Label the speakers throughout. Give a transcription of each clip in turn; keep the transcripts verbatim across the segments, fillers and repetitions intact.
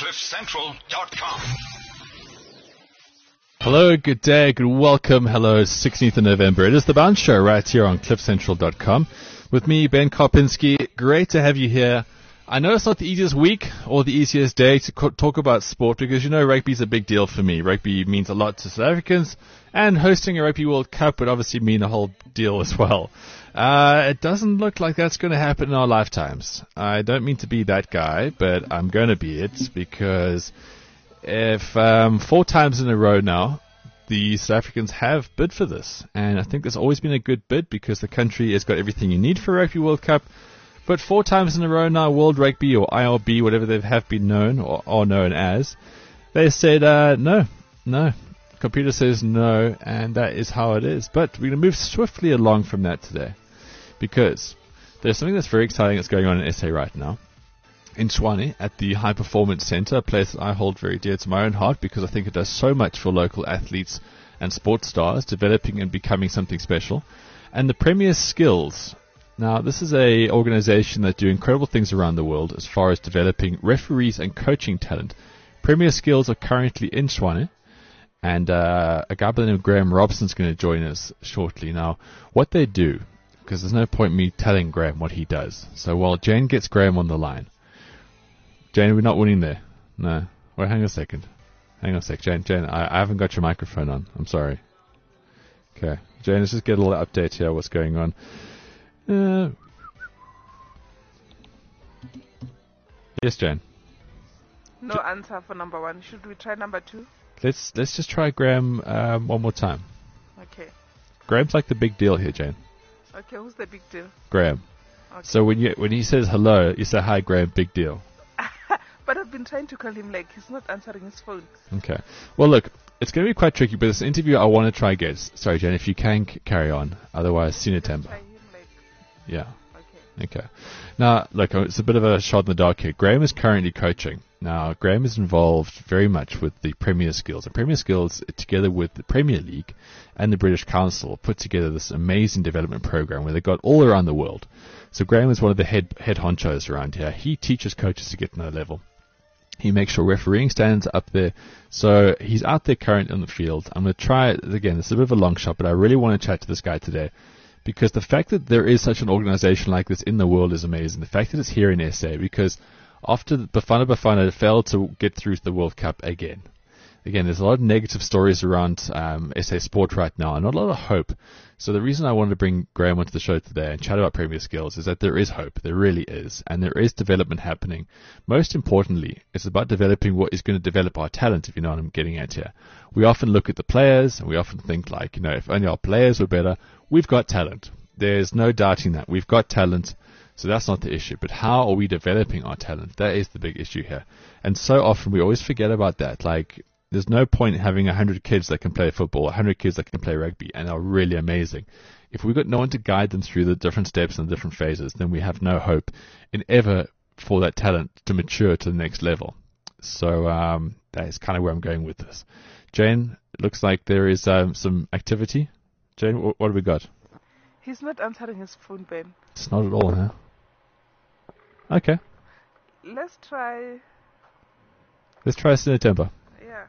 Speaker 1: cliff central dot com.
Speaker 2: Hello, good day, good welcome. Hello, sixteenth of November. It is the Bounce Show right here on cliff central dot com. With me, Ben Karpinski. Great to have you here. I know it's not the easiest week or the easiest day to co- talk about sport because, you know, rugby is a big deal for me. Rugby means a lot to South Africans, and hosting a Rugby World Cup would obviously mean a whole deal as well. Uh, it doesn't look like that's going to happen in our lifetimes. I don't mean to be that guy, but I'm going to be it because if um, four times in a row now, the South Africans have bid for this. And I think there's always been a good bid because the country has got everything you need for a Rugby World Cup. But four times in a row now, World Rugby or I R B, whatever they have been known or are known as, they said uh, no, no. Computer says no, and that is how it is. But we're going to move swiftly along from that today because there's something that's very exciting that's going on in S A right now. In Tshwane, at the High Performance Center, a place that I hold very dear to my own heart because I think it does so much for local athletes and sports stars, developing and becoming something special. And the Premier Skills. Now, this is a organization that do incredible things around the world as far as developing referees and coaching talent. Premier Skills are currently in Tshwane, and uh, a guy by the name of Graham Robson is going to join us shortly. Now, what they do, because there's no point me telling Graham what he does. So while Jane gets Graham on the line, Jane, we're not winning there. No. Wait, hang on a second. Hang on a sec. Jane, Jane, I, I haven't got your microphone on. I'm sorry. Okay. Jane, let's just get a little update here. What's going on? Uh, yes, Jane.
Speaker 3: No answer for number one. Should we try number two?
Speaker 2: Let's let's just try Graham um, one more time.
Speaker 3: Okay.
Speaker 2: Graham's like the big deal here, Jane.
Speaker 3: Okay, who's the big deal?
Speaker 2: Graham.
Speaker 3: Okay.
Speaker 2: So when you when he says hello, you say hi, Graham, big deal.
Speaker 3: But I've been trying to call him, like, he's not answering his phone.
Speaker 2: Okay. Well, look, it's going to be quite tricky, but this interview I want to try get. Sorry, Jane, if you can c- carry on. Otherwise, see you
Speaker 3: Try
Speaker 2: Temba.
Speaker 3: him, like,
Speaker 2: Yeah.
Speaker 3: okay.
Speaker 2: Okay. Now, look, it's a bit of a shot in the dark here. Graham is currently coaching. Now, Graham is involved very much with the Premier Skills. And Premier Skills, together with the Premier League and the British Council, put together this amazing development program where they got all around the world. So Graham is one of the head head honchos around here. He teaches coaches to get to that level. He makes sure refereeing standards are up there. So he's out there currently on the field. I'm going to try it again. It's a bit of a long shot, but I really want to chat to this guy today because the fact that there is such an organization like this in the world is amazing. The fact that it's here in S A, because after Bafana Bafana failed to get through to the World Cup again, Again, there's a lot of negative stories around um, S A Sport right now, and not a lot of hope. So the reason I wanted to bring Graham onto the show today and chat about Premier Skills is that there is hope. There really is. And there is development happening. Most importantly, it's about developing what is going to develop our talent, if you know what I'm getting at here. We often look at the players, and we often think like, you know, if only our players were better. We've got talent. There's no doubting that. We've got talent. So that's not the issue. But how are we developing our talent? That is the big issue here. And so often we always forget about that. Like, there's no point in having one hundred kids that can play football, one hundred kids that can play rugby, and are really amazing. If we've got no one to guide them through the different steps and the different phases, then we have no hope in ever for that talent to mature to the next level. So um, that is kind of where I'm going with this. Jane, it looks like there is um, some activity. Jane, what, what have we got?
Speaker 3: He's not answering his phone, Ben.
Speaker 2: It's not at all, huh? Okay.
Speaker 3: Let's try...
Speaker 2: Let's try Sina Temba.
Speaker 3: Yeah.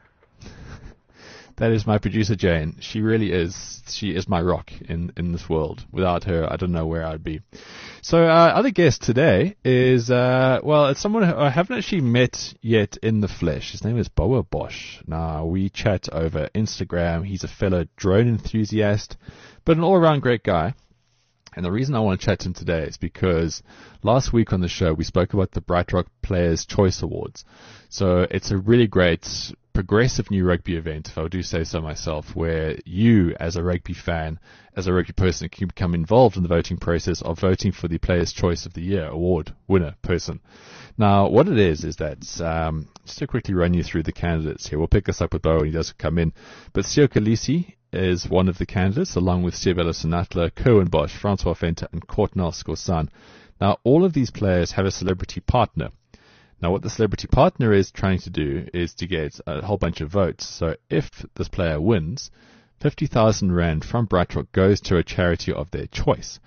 Speaker 2: That is my producer, Jane. She really is. She is my rock in, in this world. Without her, I don't know where I'd be. So, uh, other guest today is, uh, well, it's someone who I haven't actually met yet in the flesh. His name is Boa Bosch. Now, we chat over Instagram. He's a fellow drone enthusiast, but an all-around great guy. And the reason I want to chat to him today is because last week on the show, we spoke about the Bright Rock Players' Choice Awards. So it's a really great progressive new rugby event, if I do say so myself, where you, as a rugby fan, as a rugby person, can become involved in the voting process of voting for the Players' Choice of the Year award winner person. Now, what it is, is that, um, just to quickly run you through the candidates here, we'll pick this up with Bo when he does come in, but Siya Kolisi is one of the candidates, along with Siabelo Senatla, Kerwin Bosch, Francois Venter, and Courtnell Scorsan. Now, all of these players have a celebrity partner. Now, what the celebrity partner is trying to do is to get a whole bunch of votes. So if this player wins, fifty thousand rand from Bright Rock goes to a charity of their choice.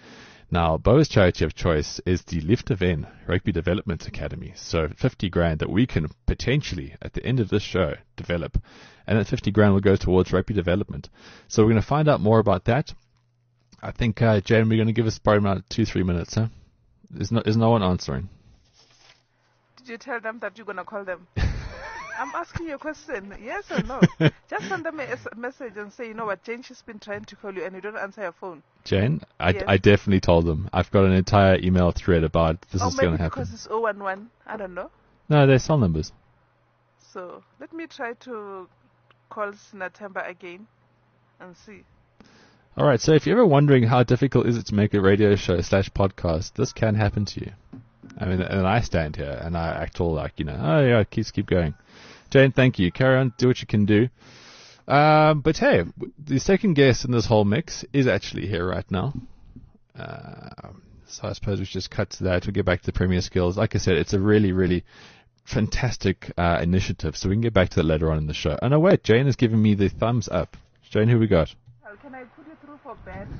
Speaker 2: Now, Bo's charity of choice is the Liefdewen Rugby Development Academy. So fifty grand that we can potentially, at the end of this show, develop. And that fifty grand will go towards rugby development. So we're going to find out more about that. I think, uh, Jane, we're going to give us probably about two, three minutes, huh? There's no, there's no one answering.
Speaker 3: Did you tell them that you're going to call them? I'm asking you a question. Yes or no? Just send them a s- message and say, you know what, Jane, she's been trying to call you and you don't answer your phone.
Speaker 2: Jane, I,
Speaker 3: Yes.
Speaker 2: I definitely told them. I've got an entire email thread about this
Speaker 3: Or
Speaker 2: is going
Speaker 3: maybe
Speaker 2: to happen.
Speaker 3: because it's oh one one. I don't know.
Speaker 2: No, they're cell numbers.
Speaker 3: So let me try to call Sinatemba again and see.
Speaker 2: All right, so if you're ever wondering how difficult is it to make a radio show slash podcast, this can happen to you. I mean, and I stand here and I act all like, you know, oh yeah, keep keep going. Jane, thank you. Carry on, do what you can do. Um, but hey, the second guest in this whole mix is actually here right now. Uh, so I suppose we should just cut to that. We'll get back to the Premier Skills. Like I said, it's a really, really fantastic uh, initiative. So we can get back to that later on in the show. Oh no, wait, Jane has given me the thumbs up. Jane, who we got?
Speaker 3: Oh, can I put you through for bed?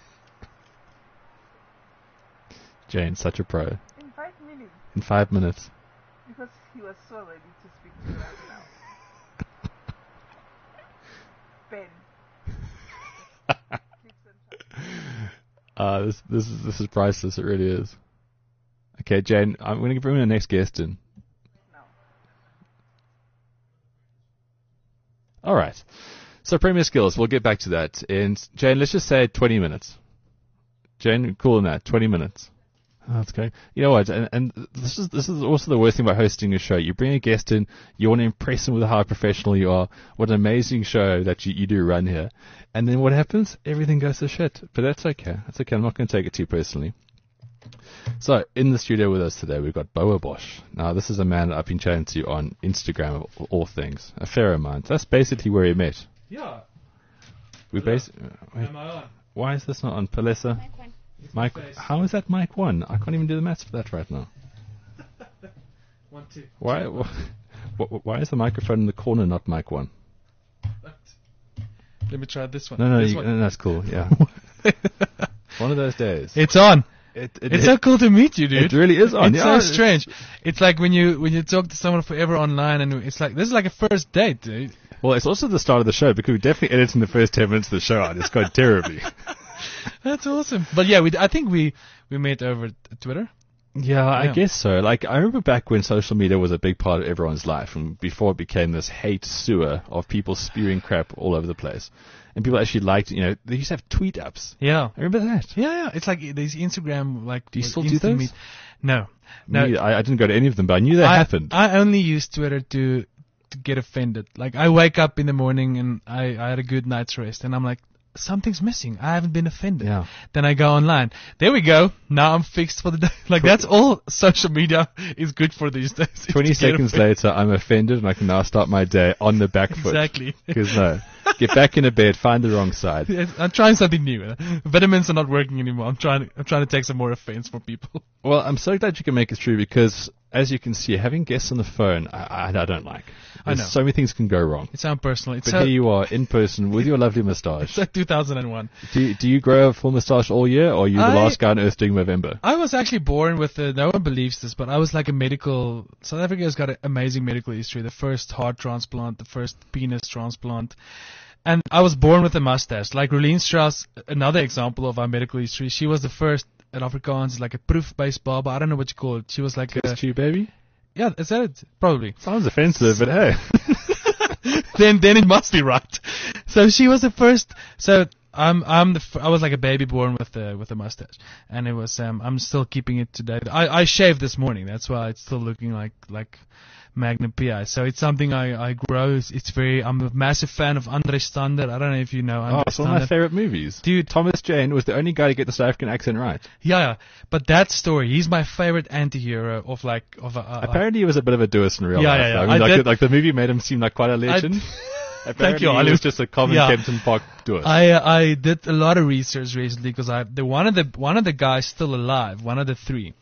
Speaker 2: Jane, such a pro.
Speaker 3: In five minutes.
Speaker 2: In five minutes.
Speaker 3: Because he was so ready to speak to you right now. Ben.
Speaker 2: Uh, this this is this is priceless. It really is. Okay, Jane, I'm going to bring the next guest in.
Speaker 3: No.
Speaker 2: All right. So Premier Skills, we'll get back to that. And Jane, let's just say twenty minutes. Jane, cool on that. twenty minutes. Oh, that's okay. You know what? And, and this is this is also the worst thing about hosting a show. You bring a guest in, you want to impress them with how professional you are. What an amazing show that you, you do run here. And then what happens? Everything goes to shit. But that's okay. That's okay. I'm not going to take it too personally. So, in the studio with us today, we've got Boa Bosch. Now, this is a man that I've been chatting to on Instagram of all things. A fair amount. That's basically where we met.
Speaker 1: Yeah.
Speaker 2: We basically.
Speaker 1: Am I on?
Speaker 2: Why is this not on Palessa?
Speaker 4: Mic one.
Speaker 2: Mic, how is that mic one? I can't even do the maths for that right now.
Speaker 1: One, two.
Speaker 2: Why? Why, why is the microphone in the corner not mic one?
Speaker 1: Let me try this one.
Speaker 2: No, no,
Speaker 1: This
Speaker 2: you,
Speaker 1: one.
Speaker 2: no that's cool. Yeah, one of those days.
Speaker 1: It's on.
Speaker 2: It, it,
Speaker 1: It's
Speaker 2: it,
Speaker 1: so cool to meet you, dude.
Speaker 2: it really is on.
Speaker 1: It's
Speaker 2: yeah,
Speaker 1: so strange. It's like when you when you talk to someone forever online, and it's like this is like a first date, dude.
Speaker 2: Well, it's also the start of the show because we're definitely editing the first ten minutes of the show out. It's gone terribly.
Speaker 1: That's awesome. But yeah, we I think we we met over t- Twitter.
Speaker 2: Yeah, I
Speaker 1: Yeah.
Speaker 2: guess so. Like, I remember back when social media was a big part of everyone's life, and before it became this hate sewer of people spewing crap all over the place. And people actually liked, you know, they used to have tweet ups.
Speaker 1: Yeah.
Speaker 2: I remember that.
Speaker 1: Yeah, yeah. It's like these Instagram like.
Speaker 2: Do you
Speaker 1: with
Speaker 2: still do
Speaker 1: instant
Speaker 2: those?
Speaker 1: meet- No, no.
Speaker 2: Me, I, I didn't go to any of them, but I knew they
Speaker 1: I,
Speaker 2: happened.
Speaker 1: I only use Twitter to to get offended. Like I wake up in the morning and I, I had a good night's rest, and I'm like, something's missing. I haven't been offended.
Speaker 2: Yeah.
Speaker 1: Then I go online. There we go. Now I'm fixed for the day. Like that's all social media is good for these days. is
Speaker 2: twenty
Speaker 1: to get
Speaker 2: seconds
Speaker 1: offended.
Speaker 2: later, I'm offended, and I can now start my day on the back foot.
Speaker 1: Exactly.
Speaker 2: Because no, get back into bed, find the wrong side.
Speaker 1: Yes, I'm trying something new. Vitamins are not working anymore. I'm trying. I'm trying to take some more offense for people.
Speaker 2: Well, I'm so glad you can make it through because, as you can see, having guests on the phone, I, I, I don't like.
Speaker 1: I
Speaker 2: There's
Speaker 1: know.
Speaker 2: so many things can go wrong.
Speaker 1: It sounds personal. It's
Speaker 2: But
Speaker 1: so,
Speaker 2: here you are in person with your lovely moustache.
Speaker 1: it's like two thousand one.
Speaker 2: Do you, do you grow a full moustache all year, or are you the
Speaker 1: I-
Speaker 2: last guy on earth doing Movember?
Speaker 1: I was actually born with a, no one believes this, but I was like a medical, South Africa has got an amazing medical history. The first heart transplant, the first penis transplant. And I was born with a mustache. Like Rolene Strauss, another example of our medical history. She was the first at Afrikaans, like a proof-based barber. I don't know what you call it. She was like a,
Speaker 2: It's you, baby.
Speaker 1: yeah, is that it? Probably.
Speaker 2: Sounds offensive, but hey.
Speaker 1: then then it must be right. So she was the first. So I'm I'm the f- I was like a baby born with a with a mustache, and it was um I'm still keeping it today. I I shaved this morning. That's why it's still looking like like Magnum P I. So it's something I I grow. It's, it's very. I'm a massive fan of Andre Stander. I don't know if you know
Speaker 2: Oh,
Speaker 1: Andre
Speaker 2: it's one of my
Speaker 1: Stander.
Speaker 2: favorite movies.
Speaker 1: Dude.
Speaker 2: Thomas Jane was the only guy to get the South African accent right.
Speaker 1: Yeah, yeah, but that story. He's my favorite anti-hero of like of a. Uh,
Speaker 2: Apparently, he was a bit of a dous in real
Speaker 1: Yeah,
Speaker 2: life.
Speaker 1: yeah, yeah.
Speaker 2: though. I mean,
Speaker 1: I
Speaker 2: like,
Speaker 1: did-
Speaker 2: the, like the movie made him seem like quite a legend. Apparently,
Speaker 1: Thank you,
Speaker 2: he
Speaker 1: Oliver.
Speaker 2: was just a common
Speaker 1: Yeah.
Speaker 2: Kempton Park dous.
Speaker 1: I uh, I did a lot of research recently because I the one of the one of the guys still alive, one of the three,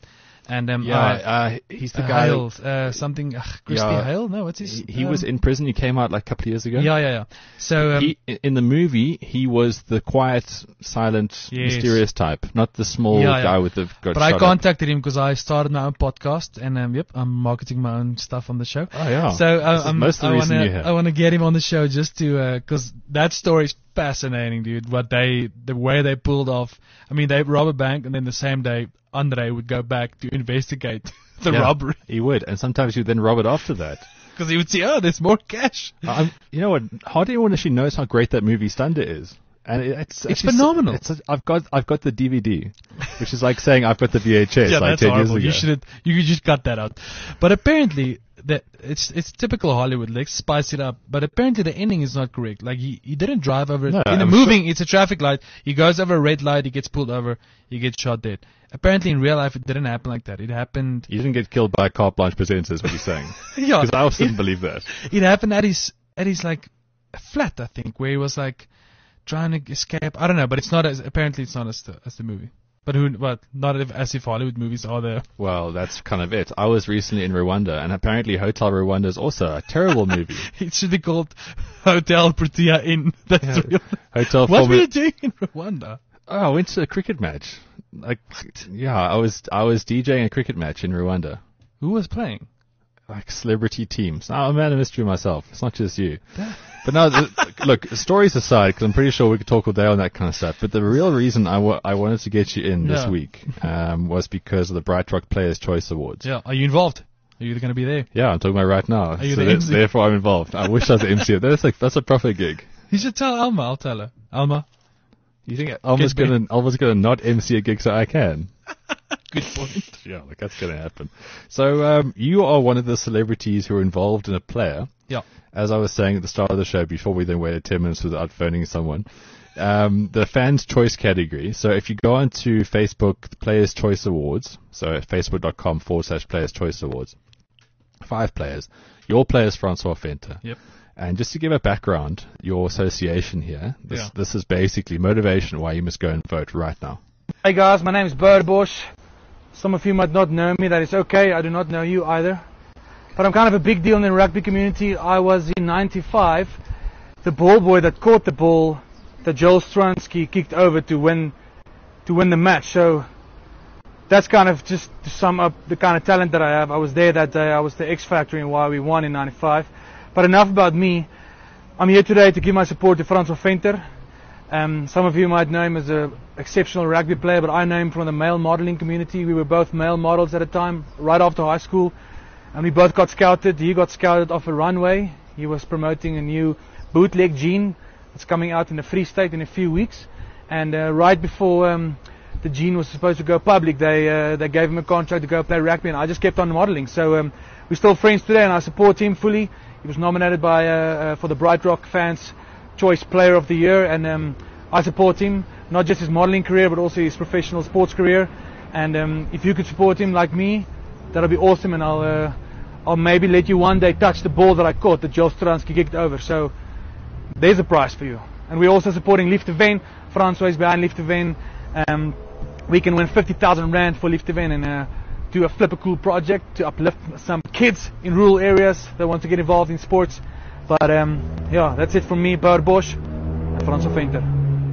Speaker 1: And um,
Speaker 2: Yeah,
Speaker 1: I,
Speaker 2: uh, he's the
Speaker 1: uh,
Speaker 2: guy.
Speaker 1: Hale, uh, something, uh, Christy
Speaker 2: Yeah.
Speaker 1: Hale? No, what's his?
Speaker 2: He, he
Speaker 1: um,
Speaker 2: was in prison. He came out like a couple of years ago.
Speaker 1: Yeah, yeah, yeah. So um,
Speaker 2: He, in the movie, he was the quiet, silent,
Speaker 1: Yes.
Speaker 2: mysterious type, not the small
Speaker 1: Yeah, yeah.
Speaker 2: guy with the. Got
Speaker 1: but I
Speaker 2: shot at.
Speaker 1: contacted him because I started my own podcast, and um, yep, I'm marketing my own stuff on the show.
Speaker 2: Oh yeah.
Speaker 1: So uh,
Speaker 2: This is
Speaker 1: I'm,
Speaker 2: most of the
Speaker 1: I
Speaker 2: reason
Speaker 1: wanna,
Speaker 2: you're here.
Speaker 1: I want to get him on the show just to, because that story is fascinating, dude. What they, the way they pulled off. I mean, they rob a bank, and then the same day, Andre would go back to investigate the
Speaker 2: Yeah,
Speaker 1: robbery
Speaker 2: He would, and sometimes you then rob it after that.
Speaker 1: because he would see, oh, there's more cash.
Speaker 2: I'm, you know what? Hardly anyone actually knows how great that movie Thunder is, and it, it's
Speaker 1: It's
Speaker 2: actually-
Speaker 1: phenomenal.
Speaker 2: It's a, I've got I've got the D V D, which is like saying I've got the V H S
Speaker 1: yeah,
Speaker 2: like
Speaker 1: that's
Speaker 2: ten
Speaker 1: horrible.
Speaker 2: years
Speaker 1: You
Speaker 2: ago.
Speaker 1: should you could just cut that out. But apparently, that it's it's typical Hollywood. Like spice it up. But apparently, the ending is not correct. Like he, he didn't drive over.
Speaker 2: No,
Speaker 1: in the
Speaker 2: I'm
Speaker 1: movie, it's a traffic light. He goes over a red light. He gets pulled over. He gets shot dead. Apparently, in real life, it didn't happen like that. It happened.
Speaker 2: You didn't get killed by a carte blanche presenter, is what you're saying?
Speaker 1: Yeah,
Speaker 2: Because I also
Speaker 1: it,
Speaker 2: didn't believe that.
Speaker 1: it happened at his at his like flat, I think, where he was like trying to escape. I don't know, but it's not as apparently it's not as the as the movie. But who? But not if, as if Hollywood movies are there.
Speaker 2: Well, that's kind of it. I was recently in Rwanda, and apparently Hotel Rwanda is also a terrible movie.
Speaker 1: It should be called Hotel Protea Inn. That's
Speaker 2: Yeah.
Speaker 1: real.
Speaker 2: Hotel
Speaker 1: What were
Speaker 2: Formula-
Speaker 1: you doing in Rwanda?
Speaker 2: Oh, I went to a cricket match. Like, yeah, I was I was DJing a cricket match in Rwanda.
Speaker 1: Who was playing?
Speaker 2: Like celebrity teams. Now, I'm a man of mystery myself. It's not just you. But no, the, look, stories aside, because I'm pretty sure we could talk all day on that kind of stuff. But the real reason I, wa- I wanted to get you in this
Speaker 1: Yeah.
Speaker 2: week um, was because of the Bright Rock Players' Choice Awards.
Speaker 1: Yeah. Are you involved? Are you going to be there?
Speaker 2: Yeah, I'm talking about right now.
Speaker 1: Are you
Speaker 2: so
Speaker 1: the
Speaker 2: that-
Speaker 1: M C?
Speaker 2: Therefore, I'm involved. I wish I was the M C. That's like that's a proper gig.
Speaker 1: You should tell Alma. I'll tell her. Alma.
Speaker 2: You think Alma's
Speaker 1: Get
Speaker 2: gonna Alma's gonna not M C a gig so I can?
Speaker 1: Good point.
Speaker 2: Yeah, like that's gonna happen. So um, you are one of the celebrities who are involved in a player.
Speaker 1: Yeah.
Speaker 2: As I was saying at the start of the show, before we then waited ten minutes without phoning someone, um, the fans' choice category. So if you go onto Facebook, the Players' Choice Awards, so at facebook.com forward slash Players' Choice Awards, five players. Your player is Francois Venter.
Speaker 1: Yep.
Speaker 2: And just to give a background, your association here, this,
Speaker 1: Yeah.
Speaker 2: this is basically motivation why you must go and vote right now.
Speaker 4: Hey guys, my name is Bird Bosch. Some of you might not know me, that is okay, I do not know you either. But I'm kind of a big deal in the rugby community. I was in ninety-five, the ball boy that caught the ball that Joel Stransky kicked over to win to win the match. So that's kind of just to sum up the kind of talent that I have. I was there that day, I was the X factor in why we won in ninety-five. But enough about me. I'm here today to give my support to Francois Venter. Um, some of you might know him as an exceptional rugby player, but I know him from the male modeling community. We were both male models at a time, right after high school, and we both got scouted. He got scouted off a runway. He was promoting a new bootleg jean that's coming out in the Free State in a few weeks, and uh, right before um, the jean was supposed to go public, they uh, they gave him a contract to go play rugby, and I just kept on modeling. So um, we're still friends today, and I support him fully. He was nominated by uh, uh, for the Bright Rock Fans Choice Player of the Year, and um, I support him, not just his modeling career, but also his professional sports career. And um, if you could support him like me, that'll be awesome, and I'll uh, I'll maybe let you one day touch the ball that I caught that Joel Stransky kicked over. So there's a prize for you. And we're also supporting Liefde Wen. Francois is behind Liefde Wen. Um, we can win fifty thousand rand for Liefde Wen and uh, do a flip a cool project to uplift some kids in rural areas that want to get involved in sports. But um, yeah, that's it from me, Bert Bosch and Francois Venter.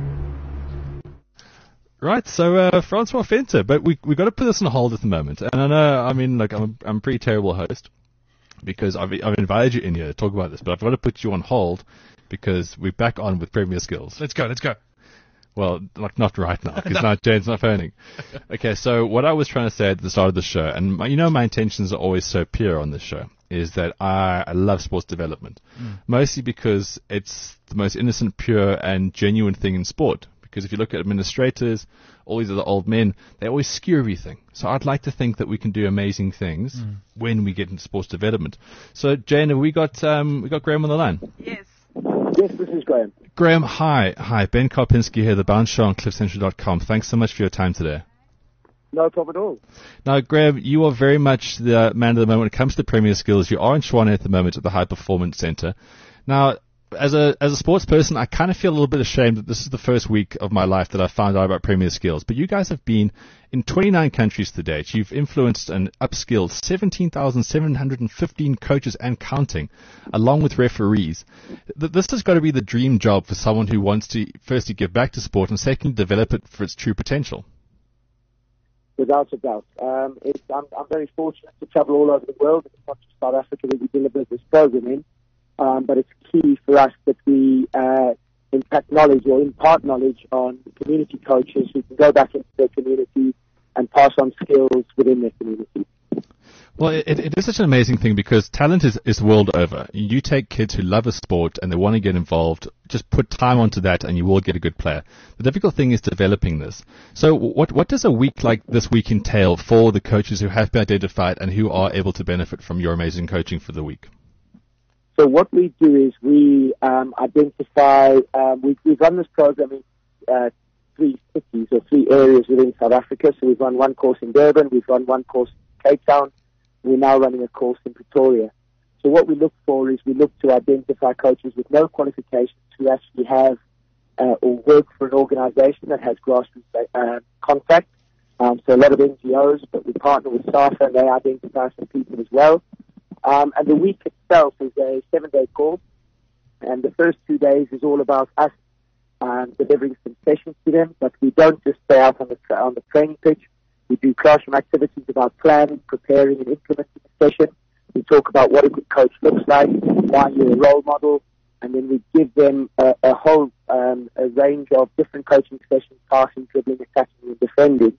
Speaker 2: Right, so uh, Francois Venter, but we we got to put this on hold at the moment. And I know, I mean, look, I'm a, I'm a pretty terrible host because I've I've invited you in here to talk about this, but I've got to put you on hold because we're back on with Premier Skills.
Speaker 1: Let's go. Let's go.
Speaker 2: Well, like not right now because now Jane's not phoning. Okay, so what I was trying to say at the start of the show, and my, you know my intentions are always so pure on this show, is that I, I love sports development, mm. mostly because it's the most innocent, pure, and genuine thing in sport. Because if you look at administrators, all these other old men, they always skew everything. So I'd like to think that we can do amazing things mm. when we get into sports development. So Jane, have we got um, we got Graham on the line?
Speaker 3: Yes.
Speaker 5: Yes, this is Graham.
Speaker 2: Graham, hi. Hi, Ben Karpinski here, The Bounce Show on cliff central dot com. Thanks so much for your time today.
Speaker 5: No problem at all.
Speaker 2: Now, Graham, you are very much the man of the moment when it comes to Premier Skills. You are in Tshwane at the moment at the High Performance Centre. Now, as a as a sports person, I kind of feel a little bit ashamed that this is the first week of my life that I found out about Premier Skills. But you guys have been in twenty-nine countries to date. You've influenced and upskilled seventeen thousand seven hundred fifteen coaches and counting, along with referees. Th- This has got to be the dream job for someone who wants to, firstly, give back to sport and secondly, develop it for its true potential.
Speaker 5: Without a doubt. Um, it's, I'm, I'm very fortunate to travel all over the world. It's not just South Africa that we deliver this program in, um, but it's key for us that we uh, impact knowledge or impart knowledge on community coaches who can go back into their community and pass on skills within their community.
Speaker 2: Well, it, it is such an amazing thing because talent is, is world over. You take kids who love a sport and they want to get involved, just put time onto that and you will get a good player. The difficult thing is developing this. So what what does a week like this week entail for the coaches who have been identified and who are able to benefit from your amazing coaching for the week?
Speaker 5: So what we do is we um, identify, um, we, we've run this program in uh, three cities or three areas within South Africa. So we've run one course in Durban, we've run one course in Cape Town, we're now running a course in Pretoria. So what we look for is we look to identify coaches with no qualifications who actually have uh, or work for an organization that has grassroots uh, contact. Um, so a lot of N G Os, but we partner with SAFA and they identify some people as well. Um, and the week itself is a seven-day course, and the first two days is all about us um, delivering some sessions to them, but we don't just stay out on the, tra- on the training pitch. We do classroom activities about planning, preparing, and implementing the session. We talk about what a good coach looks like, why you're a role model, and then we give them a, a whole um, a range of different coaching sessions, passing, dribbling, attacking, and defending.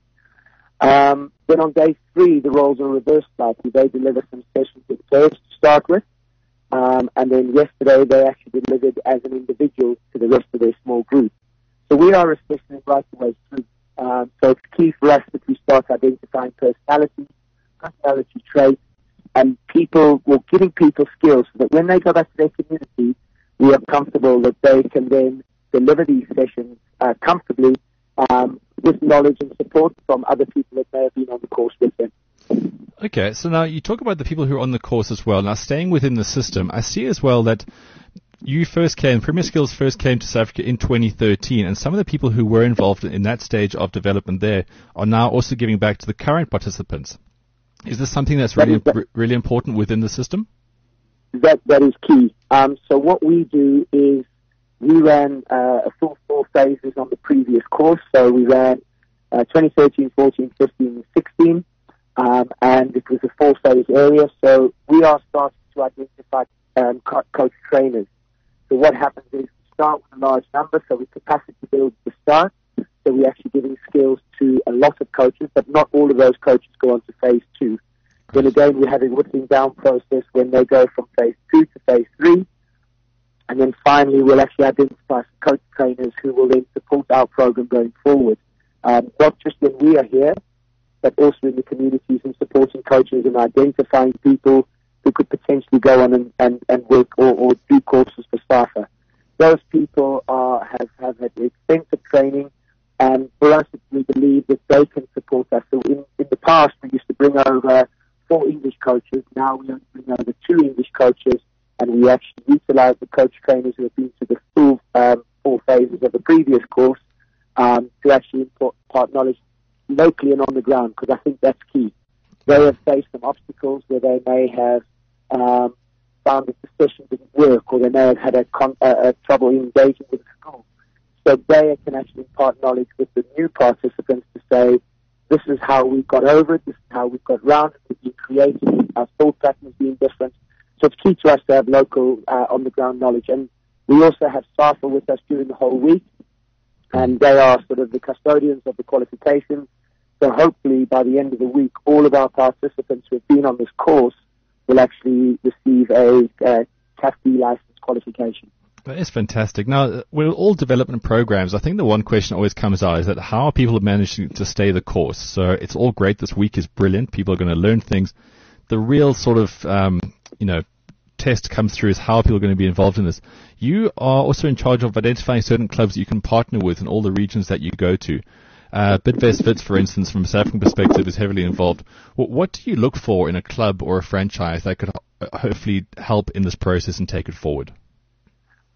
Speaker 5: Um, then on day three, the roles are reversed slightly. They deliver some sessions with players to start with, um, and then yesterday they actually delivered as an individual to the rest of their small group. So we are assessing right the way through. Um, so it's key for us that we start identifying personality, personality traits, and people, well, giving people skills so that when they go back to their community, we are comfortable that they can then deliver these sessions uh, comfortably um, with knowledge and support from other people that may have been on the course with them.
Speaker 2: Okay, so now you talk about the people who are on the course as well. Now, staying within the system, I see as well that you first came, Premier Skills first came to South Africa in twenty thirteen, and some of the people who were involved in that stage of development there are now also giving back to the current participants. Is this something that's really
Speaker 5: that is,
Speaker 2: imp- really important within the system?
Speaker 5: That That is key. Um, so what we do is we ran uh, a full four phases on the previous course. So we ran uh, twenty thirteen, fourteen, fifteen, sixteen, um, and it was a four-phase area. So we are starting to identify um, co- coach trainers. So what happens is we start with a large number, so we capacity build the start. So we're actually giving skills to a lot of coaches, but not all of those coaches go on to phase two. Then again, we have a whittling down process when they go from phase two to phase three. And then finally, we'll actually identify some coach trainers who will then support our program going forward. Um, not just when we are here, but also in the communities and supporting coaches and identifying people who could potentially go on and, and, and work or, or do courses for SAFA. Those people are, have, have had extensive training, and for us, we believe that they can support us. So in, in the past, we used to bring over four English coaches. Now we only bring over two English coaches, and we actually utilize the coach trainers who have been to the full um, four phases of the previous course um, to actually impart, impart knowledge locally and on the ground, because I think that's key. They have faced some obstacles where they may have um, found that the session didn't work, or they may have had a, con- uh, a trouble engaging with the school. So they can actually impart knowledge with the new participants to say, this is how we got over it, this is how we got around it, we've been creative, our thought patterns being different. So it's key to us to have local, uh, on-the-ground knowledge. And we also have SAFA with us during the whole week, and they are sort of the custodians of the qualifications. So hopefully by the end of the week, all of our participants who have been on this course will actually receive a uh, C A F D license qualification.
Speaker 2: That is fantastic. Now, with all development programs, I think the one question always comes out is that how are people managing to stay the course? So it's all great. This week is brilliant. People are going to learn things. The real sort of, um, you know, test comes through is how people are going to be involved in this. You are also in charge of identifying certain clubs that you can partner with in all the regions that you go to. Uh, Bidvest Wits, for instance, from a South African perspective, is heavily involved. What, what do you look for in a club or a franchise that could ho- hopefully help in this process and take it forward?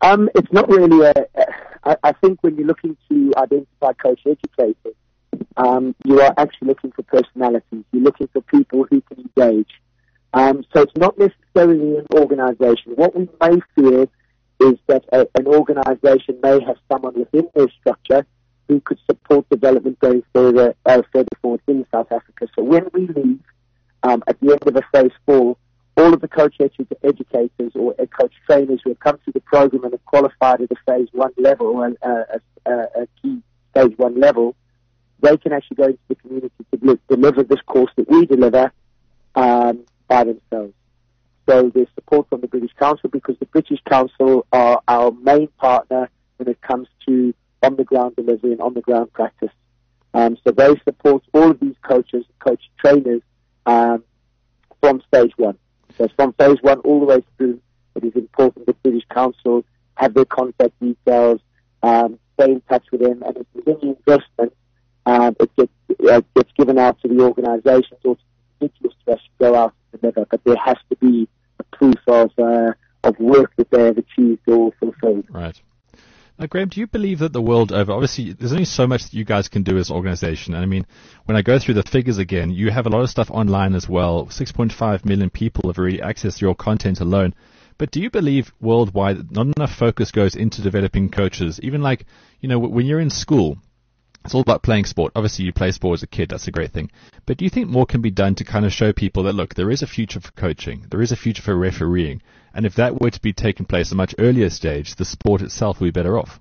Speaker 5: Um, it's not really a, a I, I think when you're looking to identify coach educators, um, you are actually looking for personalities. You're looking for people who can engage. Um, so it's not necessarily an organization. What we may feel is that a, an organization may have someone within their structure who could support development going further, uh, further forward in South Africa. So when we leave, um, at the end of a phase four, all of the coach edu- educators or uh, coach trainers who have come through the program and have qualified at a phase one level and uh, a, a, a key stage one level, they can actually go into the community to li- deliver this course that we deliver um, by themselves. So there's support from the British Council because the British Council are our main partner when it comes to on-the-ground delivery and on-the-ground practice. Um, so they support all of these coaches, coach trainers um, from stage one. So from phase one all the way through, it is important that British Council have their contact details, um, stay in touch with them, and if there's any investment, um, it gets, uh, gets given out to the organizations or to individuals to actually go out and deliver. But there has to be a proof of uh, of work that they have achieved or fulfilled.
Speaker 2: Right. Now, Graham, do you believe that the world over, obviously, there's only so much that you guys can do as an organization. And I mean, when I go through the figures again, you have a lot of stuff online as well. six point five million people have already accessed your content alone. But do you believe worldwide that not enough focus goes into developing coaches? Even like, you know, when you're in school, it's all about playing sport. Obviously, you play sport as a kid. That's a great thing. But do you think more can be done to kind of show people that, look, there is a future for coaching. There is a future for refereeing. And if that were to be taking place at a much earlier stage, the sport itself will be better off.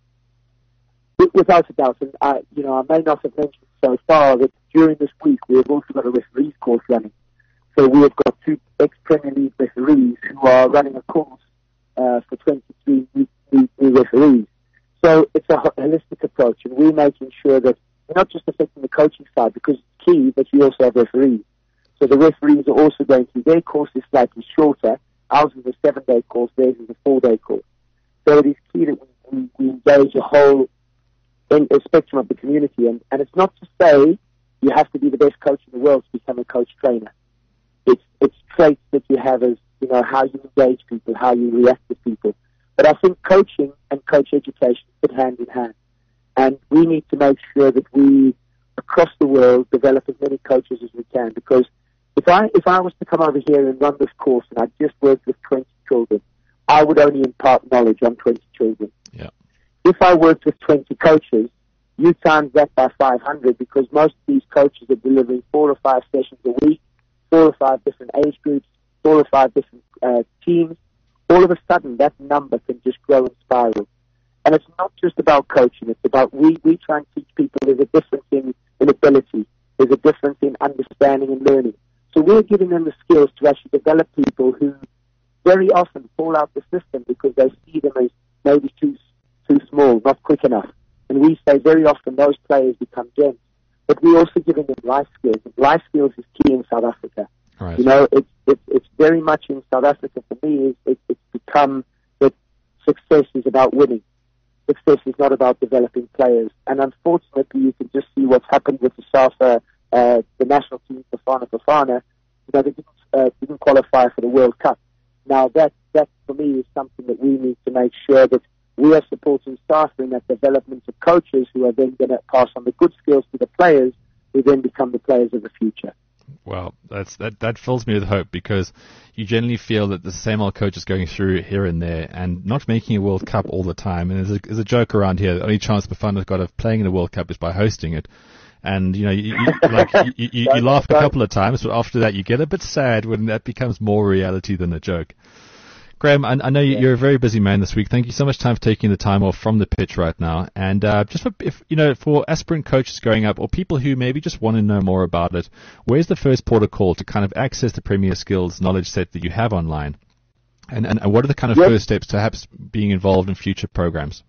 Speaker 5: Without a doubt. And, uh, you know, I may not have mentioned so far that during this week we have also got a referees course running. So we have got two ex-Premier League referees who are running a course uh, for twenty-three new, new, new referees. So it's a holistic approach, and we're making sure that we're not just affecting the coaching side, because it's key that you also have referees. So the referees are also going through, their course is slightly shorter. Ours is a seven-day course, theirs is a four-day course. So it is key that we, we engage a whole in, a spectrum of the community. And, and it's not to say you have to be the best coach in the world to become a coach trainer. It's, it's traits that you have as, you know, how you engage people, how you react to people. But I think coaching and coach education fit hand in hand. And we need to make sure that we, across the world, develop as many coaches as we can. Because if I if I was to come over here and run this course and I just worked with twenty children, I would only impart knowledge on twenty children.
Speaker 2: Yeah.
Speaker 5: If I worked with twenty coaches, you times that by five hundred, because most of these coaches are delivering four or five sessions a week, four or five different age groups, four or five different uh, teams. All of a sudden, that number can just grow and spiral. And it's not just about coaching. It's about we, we try and teach people there's a difference in, in ability. There's a difference in understanding and learning. So we're giving them the skills to actually develop people who very often fall out the system because they see them as maybe too too small, not quick enough. And we say very often those players become gems. But we're also giving them life skills. And life skills is key in South Africa.
Speaker 2: Right.
Speaker 5: You know, it's, it's, it's very much in South Africa for me, is it, it's become that success is about winning. Success is not about developing players. And unfortunately, you can just see what's happened with the SAFA, uh, the national team, Bafana Bafana. You know, they didn't, uh, didn't qualify for the World Cup. Now, that, that for me is something that we need to make sure that we are supporting SAFA in that development of coaches who are then going to pass on the good skills to the players who then become the players of the future.
Speaker 2: Well, that's, that, that fills me with hope, because you generally feel that the same old coach is going through here and there and not making a World Cup all the time. And there's a, there's a joke around here. The only chance Bafana's got of playing in a World Cup is by hosting it. And, you know, you, you, like, you, you, you laugh a couple of times, but after that you get a bit sad when that becomes more reality than a joke. Graham, I, I know you're a very busy man this week. Thank you so much time for taking the time off from the pitch right now. And uh, just for, if you know, for aspirant coaches going up or people who maybe just want to know more about it, where's the first port of call to kind of access the Premier Skills knowledge set that you have online? And, and, and what are the kind of
Speaker 5: yep.
Speaker 2: first steps to perhaps being involved in future programs?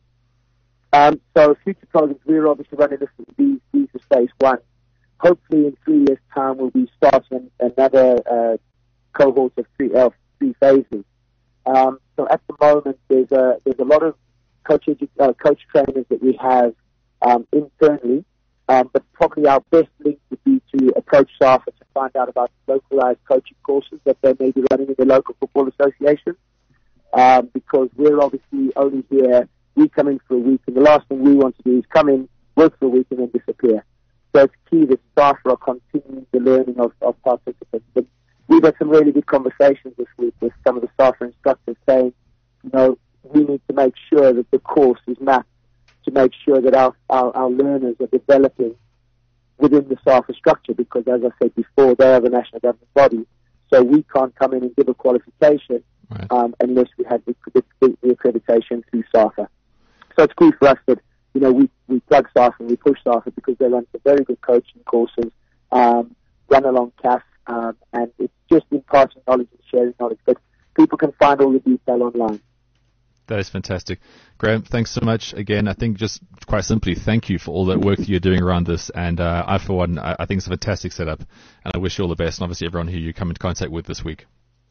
Speaker 5: Um, so future programs, we're obviously running this, these, these as phase one. Hopefully in three years' time we'll be starting another uh, cohort of three, uh, three phases. Um, so at the moment, there's a there's a lot of coach edu- uh, coach trainers that we have um, internally, um, but probably our best link would be to approach SAFA to find out about localized coaching courses that they may be running in the local football association. um, because we're obviously only here. We come in for a week, and the last thing we want to do is come in, work for a week, and then disappear. So it's key that staff are continuing the learning of, of participants. But we've had some really good conversations this week with some of the staff and instructors saying, you know, we need to make sure that the course is mapped to make sure that our, our, our learners are developing within the SAFA structure, because as I said before, they are the national government body. So we can't come in and give a qualification
Speaker 2: right. um,
Speaker 5: unless we have the, the, the accreditation through SAFA. So it's key for us that, you know, we, we plug SAFA and we push SAFA because they run some very good coaching courses, um, run along C A F, um, and it's just imparting knowledge and sharing knowledge. But people can find all the detail online.
Speaker 2: That is fantastic. Graham, thanks so much again. I think just quite simply, thank you for all that work that you're doing around this. And uh, I, for one, I, I think it's a fantastic setup. And I wish you all the best. And obviously everyone who you come into contact with this week.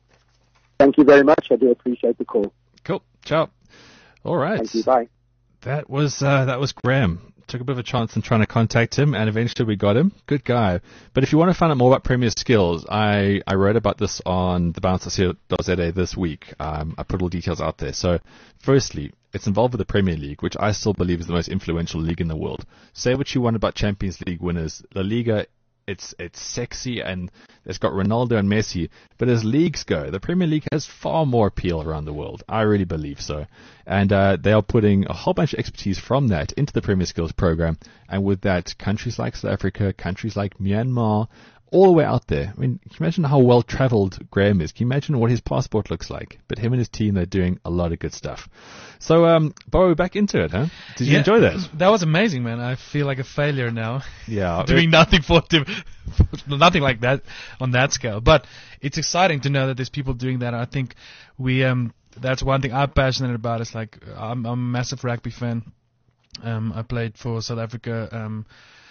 Speaker 5: Thank you very much. I do appreciate the call.
Speaker 2: Cool. Ciao. All right.
Speaker 5: Thank you. Bye.
Speaker 2: That was uh, that was Graham. Took a bit of a chance in trying to contact him, and eventually we got him. Good guy. But if you want to find out more about Premier Skills, I, I wrote about this on the bounce dot co dot z a this week. Um, I put all the details out there. So, firstly, it's involved with the Premier League, which I still believe is the most influential league in the world. Say what you want about Champions League winners. La Liga, it's it's sexy, and it's got Ronaldo and Messi. But as leagues go, the Premier League has far more appeal around the world. I really believe so. And uh, they are putting a whole bunch of expertise from that into the Premier Skills program. And with that, countries like South Africa, countries like Myanmar, all the way out there. I mean, can you imagine how well-traveled Graham is? Can you imagine what his passport looks like? But him and his team, they're doing a lot of good stuff. So, um, Bo, we're back into it, huh? Did you
Speaker 1: yeah,
Speaker 2: enjoy that?
Speaker 1: That was amazing, man. I feel like a failure now.
Speaker 2: Yeah.
Speaker 1: Doing nothing for them. Nothing like that on that scale. But it's exciting to know that there's people doing that. I think we, um, that's one thing I'm passionate about. It's like, I'm, I'm a massive rugby fan. Um, I played for South Africa, um,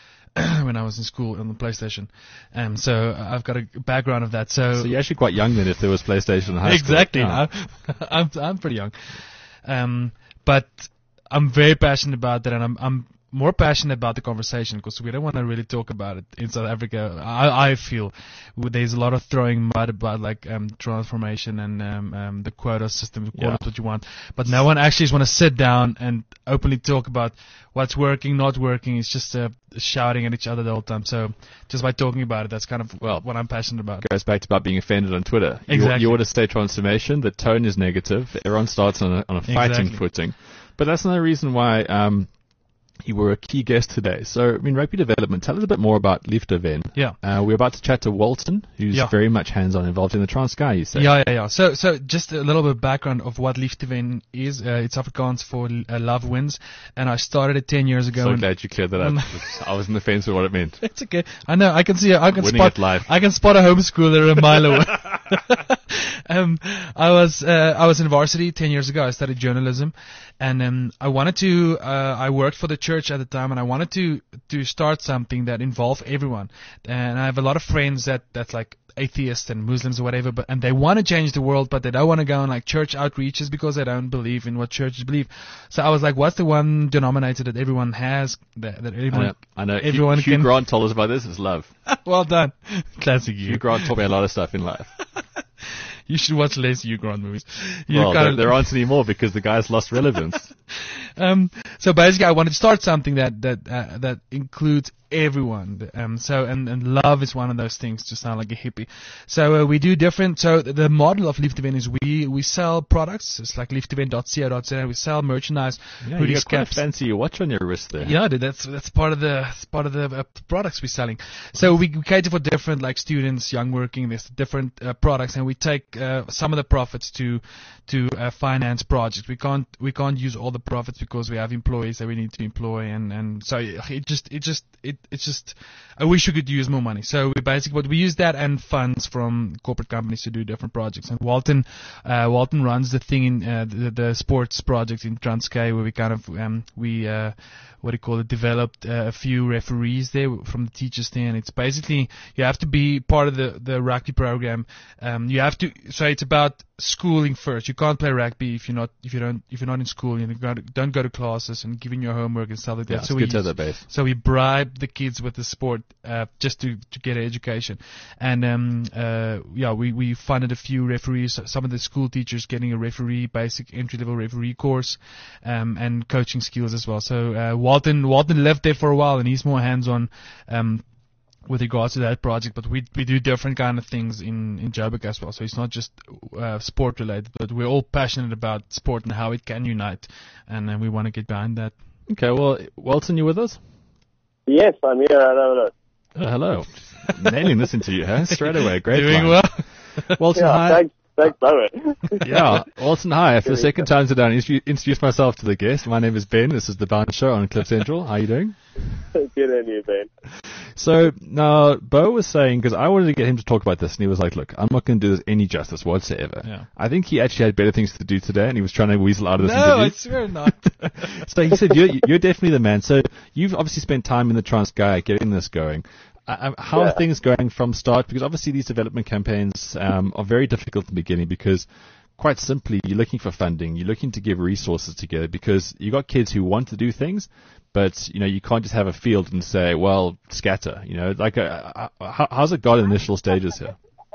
Speaker 1: when I was in school on the PlayStation. Um, so I've got a background of that. So,
Speaker 2: so you're actually quite young then if there was PlayStation in high
Speaker 1: exactly.
Speaker 2: school.
Speaker 1: Exactly. I'm, I'm pretty young. Um, but I'm very passionate about that, and I'm, I'm more passionate about the conversation because we don't want to really talk about it in South Africa. I, I feel there's a lot of throwing mud about like um, transformation and um, um, the quota system, call
Speaker 2: yeah.
Speaker 1: it what you want. But no one actually want to sit down and openly talk about what's working, not working. It's just uh, shouting at each other the whole time. So just by talking about it, that's kind of well what I'm passionate about.
Speaker 2: Goes back to about being offended on Twitter.
Speaker 1: Exactly.
Speaker 2: You, you want to say transformation, the tone is negative. Everyone starts on a, on a fighting
Speaker 1: exactly.
Speaker 2: footing. But that's another reason why um, you were a key guest today. So, I mean, rugby development, tell us a bit more about Liefdewen.
Speaker 1: Yeah.
Speaker 2: Uh, we're about to chat to Walton, who's
Speaker 1: yeah.
Speaker 2: very much hands-on involved in the Transkei, you say.
Speaker 1: Yeah, yeah, yeah. So, so just a little bit of background of what Liefdewen is. Uh, it's Afrikaans for uh, Love Wins, and I started it ten years ago.
Speaker 2: So glad you cleared that up. I was in the fence with what it meant.
Speaker 1: It's okay. I know. I can see. I can
Speaker 2: Winning
Speaker 1: spot.
Speaker 2: It live.
Speaker 1: I can spot a homeschooler a mile away. um, I was uh, I was in varsity ten years ago. I studied journalism, and um, I wanted to. Uh, I worked for the church at the time, and I wanted to to start something that involved everyone. And I have a lot of friends that that's like atheists and Muslims or whatever, but and they want to change the world, but they don't want to go on like church outreaches because they don't believe in what churches believe. So I was like, what's the one denominator that everyone has that, that everyone
Speaker 2: I know. I know.
Speaker 1: everyone
Speaker 2: Hugh, Hugh
Speaker 1: can.
Speaker 2: Grant told us about this. It's love.
Speaker 1: Well done, classic Hugh.
Speaker 2: Hugh Grant taught me a lot of stuff in life.
Speaker 1: You should watch less Hugh Grant movies. You
Speaker 2: Well,
Speaker 1: kinda-
Speaker 2: there, there aren't any more because the guy's lost relevance.
Speaker 1: um, so basically, I wanted to start something that that uh, that includes everyone. Um, so and, and love is one of those things to sound like a hippie. So uh, we do different. So the, the model of Liefdewen is we we sell products. It's like liefdewen dot co dot za. We sell merchandise,
Speaker 2: Yeah, you
Speaker 1: hoodies,
Speaker 2: got quite a
Speaker 1: caps.
Speaker 2: fancy watch on your wrist there.
Speaker 1: Yeah, dude, that's that's part of the that's part of the uh, products we're selling. So we, we cater for different like students, young working. There's different uh, products, and we take uh, some of the profits to to uh, finance projects. We can't we can't use all the profits because we have employees that we need to employ, and, and so it just it just it it's just I wish we could use more money. So we basically but we use that and funds from corporate companies to do different projects. And Walton uh, Walton runs the thing in uh, the, the sports project in Transkei where we kind of um, we uh, what do you call it, developed uh, a few referees there from the teachers there, and it's basically you have to be part of the, the rugby program. Um, you have to, so it's about schooling first. You can't play rugby if you're not if you don't if you're not in school. You don't go to classes and giving your homework and stuff like that.
Speaker 2: Yeah,
Speaker 1: so
Speaker 2: it's good
Speaker 1: we
Speaker 2: to have that base.
Speaker 1: so we bribe the kids with the sport uh, just to, to get an education. And um uh yeah we we funded a few referees. Some of the school teachers getting a referee basic entry level referee course, um and coaching skills as well. So uh, Walton Walton lived there for a while and he's more hands on. Um, with regards to that project, but we we do different kind of things in, in Joburg as well. So it's not just uh, sport related, but we're all passionate about sport and how it can unite, and uh, we want to get behind that.
Speaker 2: Okay, well, Walton, you with us?
Speaker 6: Yes, I'm here. Hello.
Speaker 2: Oh, hello. Nailing this interview, huh? Straight away. Great.
Speaker 1: Doing
Speaker 2: line.
Speaker 1: well.
Speaker 2: Walton,
Speaker 6: Yeah,
Speaker 2: hi.
Speaker 6: thanks, thanks, Bowie.
Speaker 2: Yeah, Walton, hi. For the second time today, I introduce myself to the guest. My name is Ben. This is The Bounce Show on Cliff Central. How are you doing?
Speaker 6: Good on you, Ben.
Speaker 2: So now, Bo was saying, because I wanted to get him to talk about this, and he was like, look, I'm not going to do this any justice whatsoever.
Speaker 1: Yeah.
Speaker 2: I think he actually had better things to do today, and he was trying to weasel out of this
Speaker 1: No, I
Speaker 2: interview.
Speaker 1: swear not.
Speaker 2: So he said, you're, you're definitely the man. So you've obviously spent time in the Transkei getting this going. Uh, how
Speaker 6: Yeah.
Speaker 2: are things going from start? Because obviously these development campaigns um, are very difficult in the beginning because quite simply, you're looking for funding. You're looking to give resources together because you got kids who want to do things, but you know you can't just have a field and say, "Well, scatter." You know, like uh, uh, how, how's it got in initial stages here?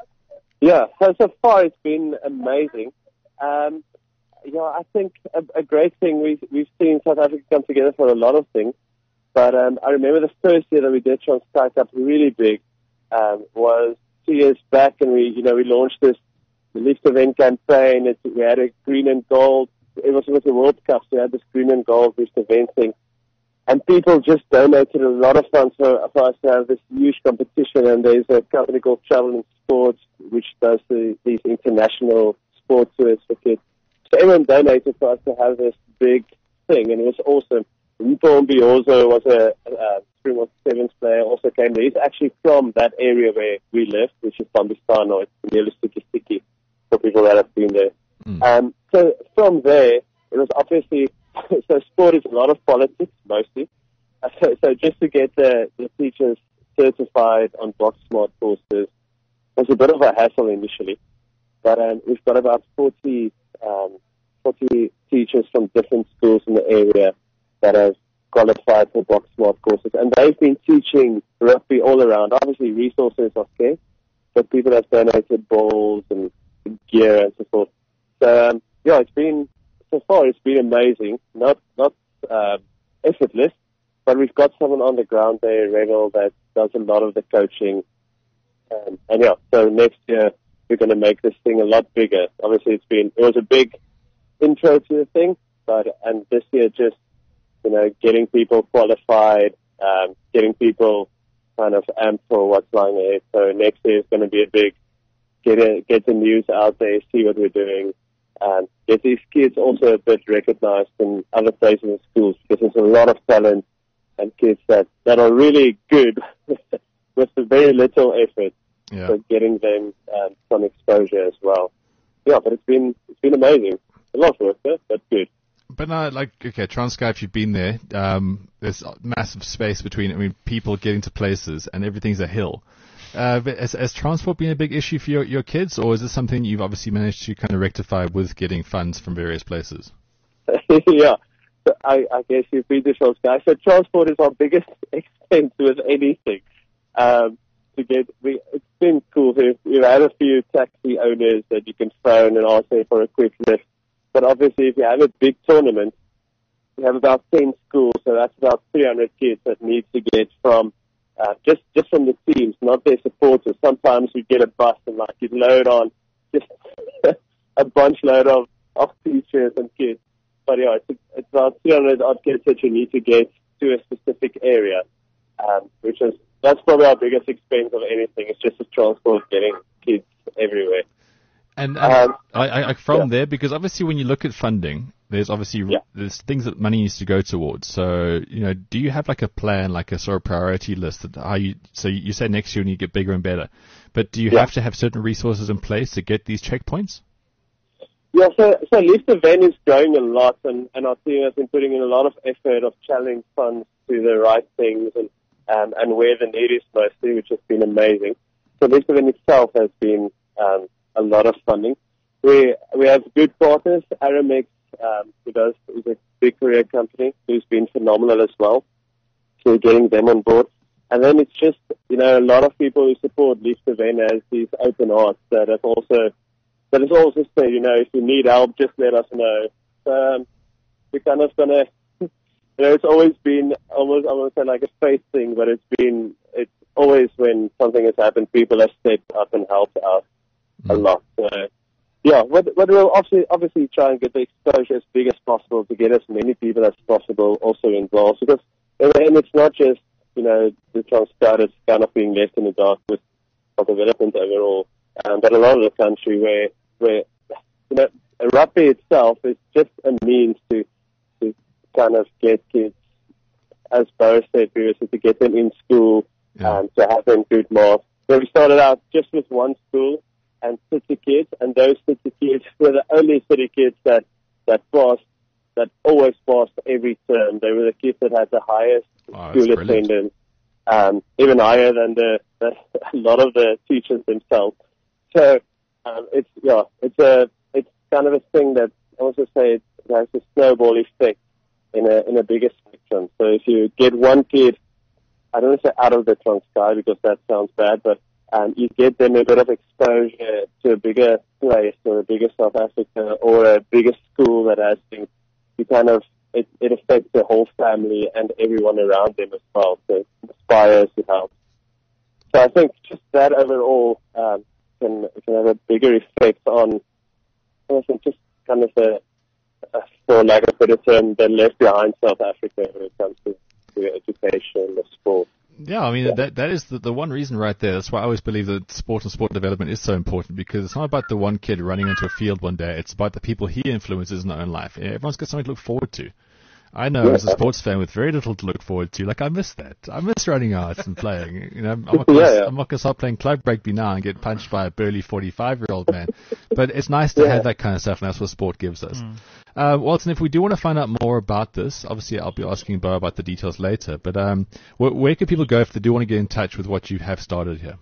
Speaker 6: Yeah, so so far it's been amazing. Um, you know, I think a, a great thing we've we've seen South Africa come together for a lot of things. But um, I remember the first year that we did Transkei Cup really big um, was two years back, and we you know we launched this the Lift Event campaign. It, we had a green and gold. It was with the World Cup, so we had this green and gold Lift Event thing. And people just donated a lot of funds for, for us to have this huge competition. And there's a company called Travel and Sports, which does the, these international sport tours for kids. So everyone donated for us to have this big thing, and it was awesome. Ntombi also was a, a Springbok Sevens player, also came there. He's actually from that area where we live, which is Pambistano. It's near Siki for people that have been there. Mm. Um, so from there, it was obviously, so sport is a lot of politics, mostly. Uh, so, so just to get the, the teachers certified on Box Smart courses was a bit of a hassle initially. But um, we've got about forty, um, forty teachers from different schools in the area that have qualified for Box Smart courses. And they've been teaching rugby all around. Obviously, resources are scarce, but people have donated balls and gear and so forth. So, um, yeah, it's been, so far it's been amazing. Not not uh, effortless, but we've got someone on the ground there, Revel, that does a lot of the coaching. Um, and yeah, so next year we're going to make this thing a lot bigger. Obviously, it's been, it was a big intro to the thing, but, and this year just, you know, getting people qualified, um, getting people kind of amped for what's lying ahead. So next year is going to be a big, get a, get the news out there, see what we're doing, and get these kids also a bit recognized in other places in schools, because there's a lot of talent and kids that, that are really good with very little effort.
Speaker 2: Yeah.
Speaker 6: So getting them um, some exposure as well. Yeah, but it's been it's been amazing. A lot of work there, but good.
Speaker 2: But no, like, okay, Transkei, if you've been there, um, there's massive space between, I mean, people getting to places and everything's a hill. Uh, but has, has transport been a big issue for your, your kids, or is this something you've obviously managed to kind of rectify with getting funds from various places?
Speaker 6: Yeah, so I, I guess you've been this old guy. So transport is our biggest expense with anything. Um, to get, we, it's been cool. We've, we've had a few taxi owners that you can phone and ask them for a quick lift. But obviously, if you have a big tournament, you have about ten schools, so that's about three hundred kids that need to get from, uh, just, just from the teams, not their supporters. Sometimes you get a bus and like you load on just a bunch load of, of teachers and kids. But yeah, it's, it's about three hundred odd kids that you need to get to a specific area, um, which is, that's probably our biggest expense of anything. It's just the transport getting kids everywhere.
Speaker 2: And, and
Speaker 6: um,
Speaker 2: I, I, from
Speaker 6: yeah.
Speaker 2: there, because obviously when you look at funding, there's obviously
Speaker 6: Yeah.
Speaker 2: there's things that money needs to go towards. So, you know, do you have like a plan, like a sort of priority list that how you, so you say next year when you get bigger and better, but do you
Speaker 6: Yeah.
Speaker 2: have to have certain resources in place to get these checkpoints?
Speaker 6: Yeah, so, so Lift Event is growing a lot, and, and our team has been putting in a lot of effort of channeling funds to the right things and, um, and where the need is mostly, which has been amazing. So Lift Event itself has been, um, a lot of funding. we we have good partners. Aramex, um, who does is a big career company who's been phenomenal as well. So getting them on board. And then it's just, you know, a lot of people who support Liefdewijn as these open hearts that have also, that is also say, you know, if you need help, just let us know. Um, we're kind of gonna, you know, it's always been almost, I want to say like a faith thing, but it's been, it's always when something has happened, people have stepped up and helped out mm. a lot. So, yeah, but, but we'll obviously, obviously try and get the exposure as big as possible to get as many people as possible also involved, because, and it's not just, you know, the Transkei is kind of being left in the dark with development overall. Um, but a lot of the country where, where, you know, rugby itself is just a means to, to kind of get kids, as Boris said previously, to get them in school, yeah. and to have them good marks. So we started out just with one school and city kids, and those city kids were the only city kids that, that passed, that always passed every term. They were the kids that had the highest oh, school attendance, um, even higher than the, the a lot of the teachers themselves. So um, it's yeah, it's a it's kind of a thing that I also say it has a snowball effect in a in a bigger spectrum. So if you get one kid, I don't want to say out of the Transkei because that sounds bad, but um, you get them a bit of exposure to a bigger place or a bigger South Africa or a bigger school that has things. You kind of It, it affects the whole family and everyone around them as well. So it inspires, it helps. So I think just that overall um, can can have a bigger effect on, I think, just kind of a, a, for lack of a better term, the left behind South Africa when it comes to, to education or sport.
Speaker 2: Yeah, I mean, yeah. that that is the, the one reason right there. That's why I always believe that sport and sport development is so important, because it's not about the one kid running into a field one day. It's about the people he influences in their own life. Everyone's got something to look forward to. I know, yeah. as a sports fan with very little to look forward to, like I miss that. I miss running out and playing. You know, I'm not going yeah, yeah. to start playing club rugby now and get punched by a burly forty-five-year-old man. But it's nice to yeah. have that kind of stuff, and that's what sport gives us. Mm. Uh, Walton, if we do want to find out more about this, obviously I'll be asking Bo about the details later, but um, where, where can people go if they do want to get in touch with what you have started here?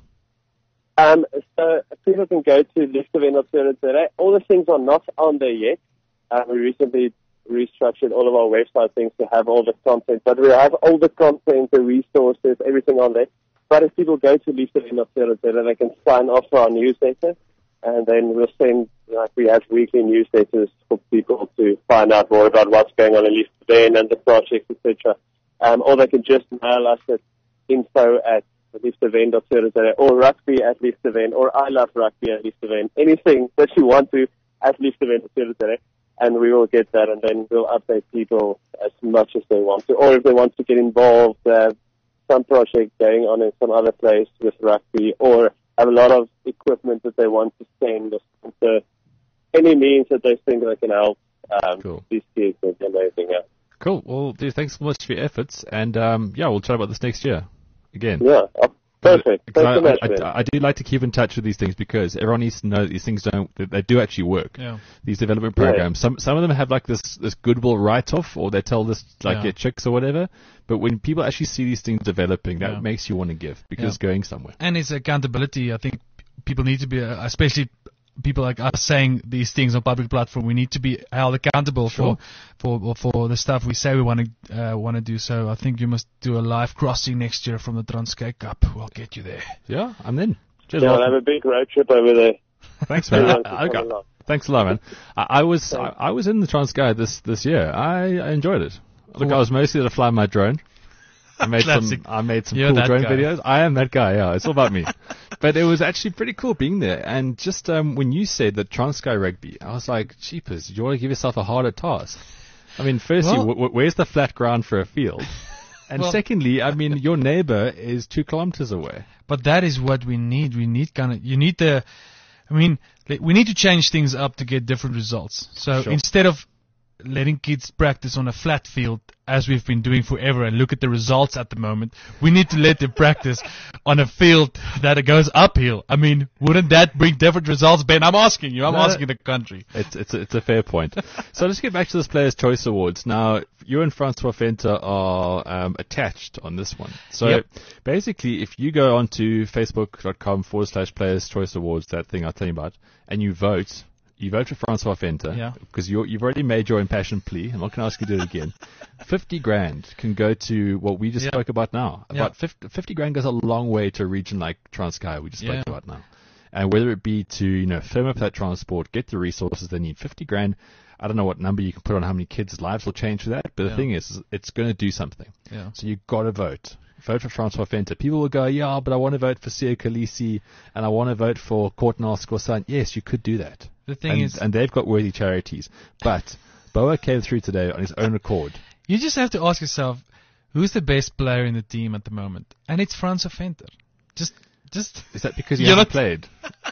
Speaker 6: Um, so people can go to liefdewijn dot co dot za. All the things are not on there yet. Um, we recently restructured all of our website things to have all the content, but we have all the content, the resources, everything on there. But if people go to liefdewijn dot co dot za, they can sign up for our newsletter, and then we'll send, like we have weekly newsletters for people to find out more about what's going on in Liefdewijn and the projects, et cetera. Um, or they can just mail us at info at liefdewijn dot co dot za, or rugby at Liefdewijn, or I love rugby at Liefdewijn. Anything that you want to at liefdewijn dot co dot za. And we will get that, and then we'll update people as much as they want to. Or if they want to get involved, uh, some project going on in some other place with rugby, or have a lot of equipment that they want to send. So any means that they think they can help um, cool. these kids will be amazing. Yeah.
Speaker 2: Cool. Well, dude, thanks so much for your efforts, and um, yeah, we'll chat about this next year again.
Speaker 6: Yeah. Perfect. Thanks
Speaker 2: I,
Speaker 6: so much,
Speaker 2: I, I, I do like to keep in touch with these things, because everyone needs to know that these things don't, they do actually work.
Speaker 1: Yeah.
Speaker 2: These development programs. Yeah. Some some of them have like this, this goodwill write-off, or they tell this like yeah. get chicks or whatever. But when people actually see these things developing, that yeah. makes you want to give, because yeah. it's going somewhere.
Speaker 1: And it's accountability. I think people need to be, uh, especially people like us saying these things on public platform, we need to be held accountable sure. for, for for the stuff we say we want to uh, want to do. So I think you must do a live crossing next year from the Transkei Cup. We'll get you there.
Speaker 2: Yeah, I'm in.
Speaker 6: Cheers, yeah, I'll have a big road trip over there.
Speaker 2: Thanks, man. I, I Thanks a lot, man. I, I was I, I was in the Transkei this this year. I, I enjoyed it. Look, I was mostly there to fly my drone. I made some. I made some
Speaker 1: You're
Speaker 2: cool drone
Speaker 1: guy.
Speaker 2: videos. I am that guy. Yeah, it's all about me. But it was actually pretty cool being there. And just um, when you said that Transkei Rugby, I was like, "Jeepers! You want to give yourself a harder task?" I mean, firstly, well, w- w- where's the flat ground for a field? And well, secondly, I mean, your neighbor is two kilometers away.
Speaker 1: But that is what we need. We need kind of. You need the. I mean, we need to change things up to get different results. So sure. instead of letting kids practice on a flat field, as we've been doing forever, and look at the results at the moment, we need to let them practice on a field that goes uphill. I mean, wouldn't that bring different results, Ben? I'm asking you. I'm no, asking the country.
Speaker 2: It's it's a, it's a fair point. So let's get back to this Players' Choice Awards. Now, you and Francois Venter are um, attached on this one. So yep. basically, if you go onto facebook.com forward slash Players' Choice Awards, that thing I'll tell you about, and you vote, you vote for Francois Venter,
Speaker 1: Yeah.
Speaker 2: because you're, you've already made your impassioned plea. I'm not going to ask you to do it again. fifty grand can go to what we just
Speaker 1: Yeah.
Speaker 2: spoke about now.
Speaker 1: Yeah.
Speaker 2: About fifty, fifty grand goes a long way to a region like Transkei we just spoke
Speaker 1: Yeah.
Speaker 2: about now. And whether it be to, you know, firm up that transport, get the resources they need, fifty grand, I don't know what number you can put on how many kids' lives will change for that, but the
Speaker 1: Yeah.
Speaker 2: thing is, it's going to do something.
Speaker 1: Yeah.
Speaker 2: So you've got to vote. Vote for Francois Venter. People will go, yeah, but I want to vote for Siya Kolisi and I want to vote for Courtnall Skorsan. Yes, you could do that.
Speaker 1: The thing
Speaker 2: and,
Speaker 1: is,
Speaker 2: and they've got worthy charities. But Boa came through today on his own accord.
Speaker 1: you just have to ask yourself, who's the best player in the team at the moment? And it's Francois Venter. Just, just.
Speaker 2: Is that because he
Speaker 1: You're
Speaker 2: hasn't
Speaker 1: not-
Speaker 2: played?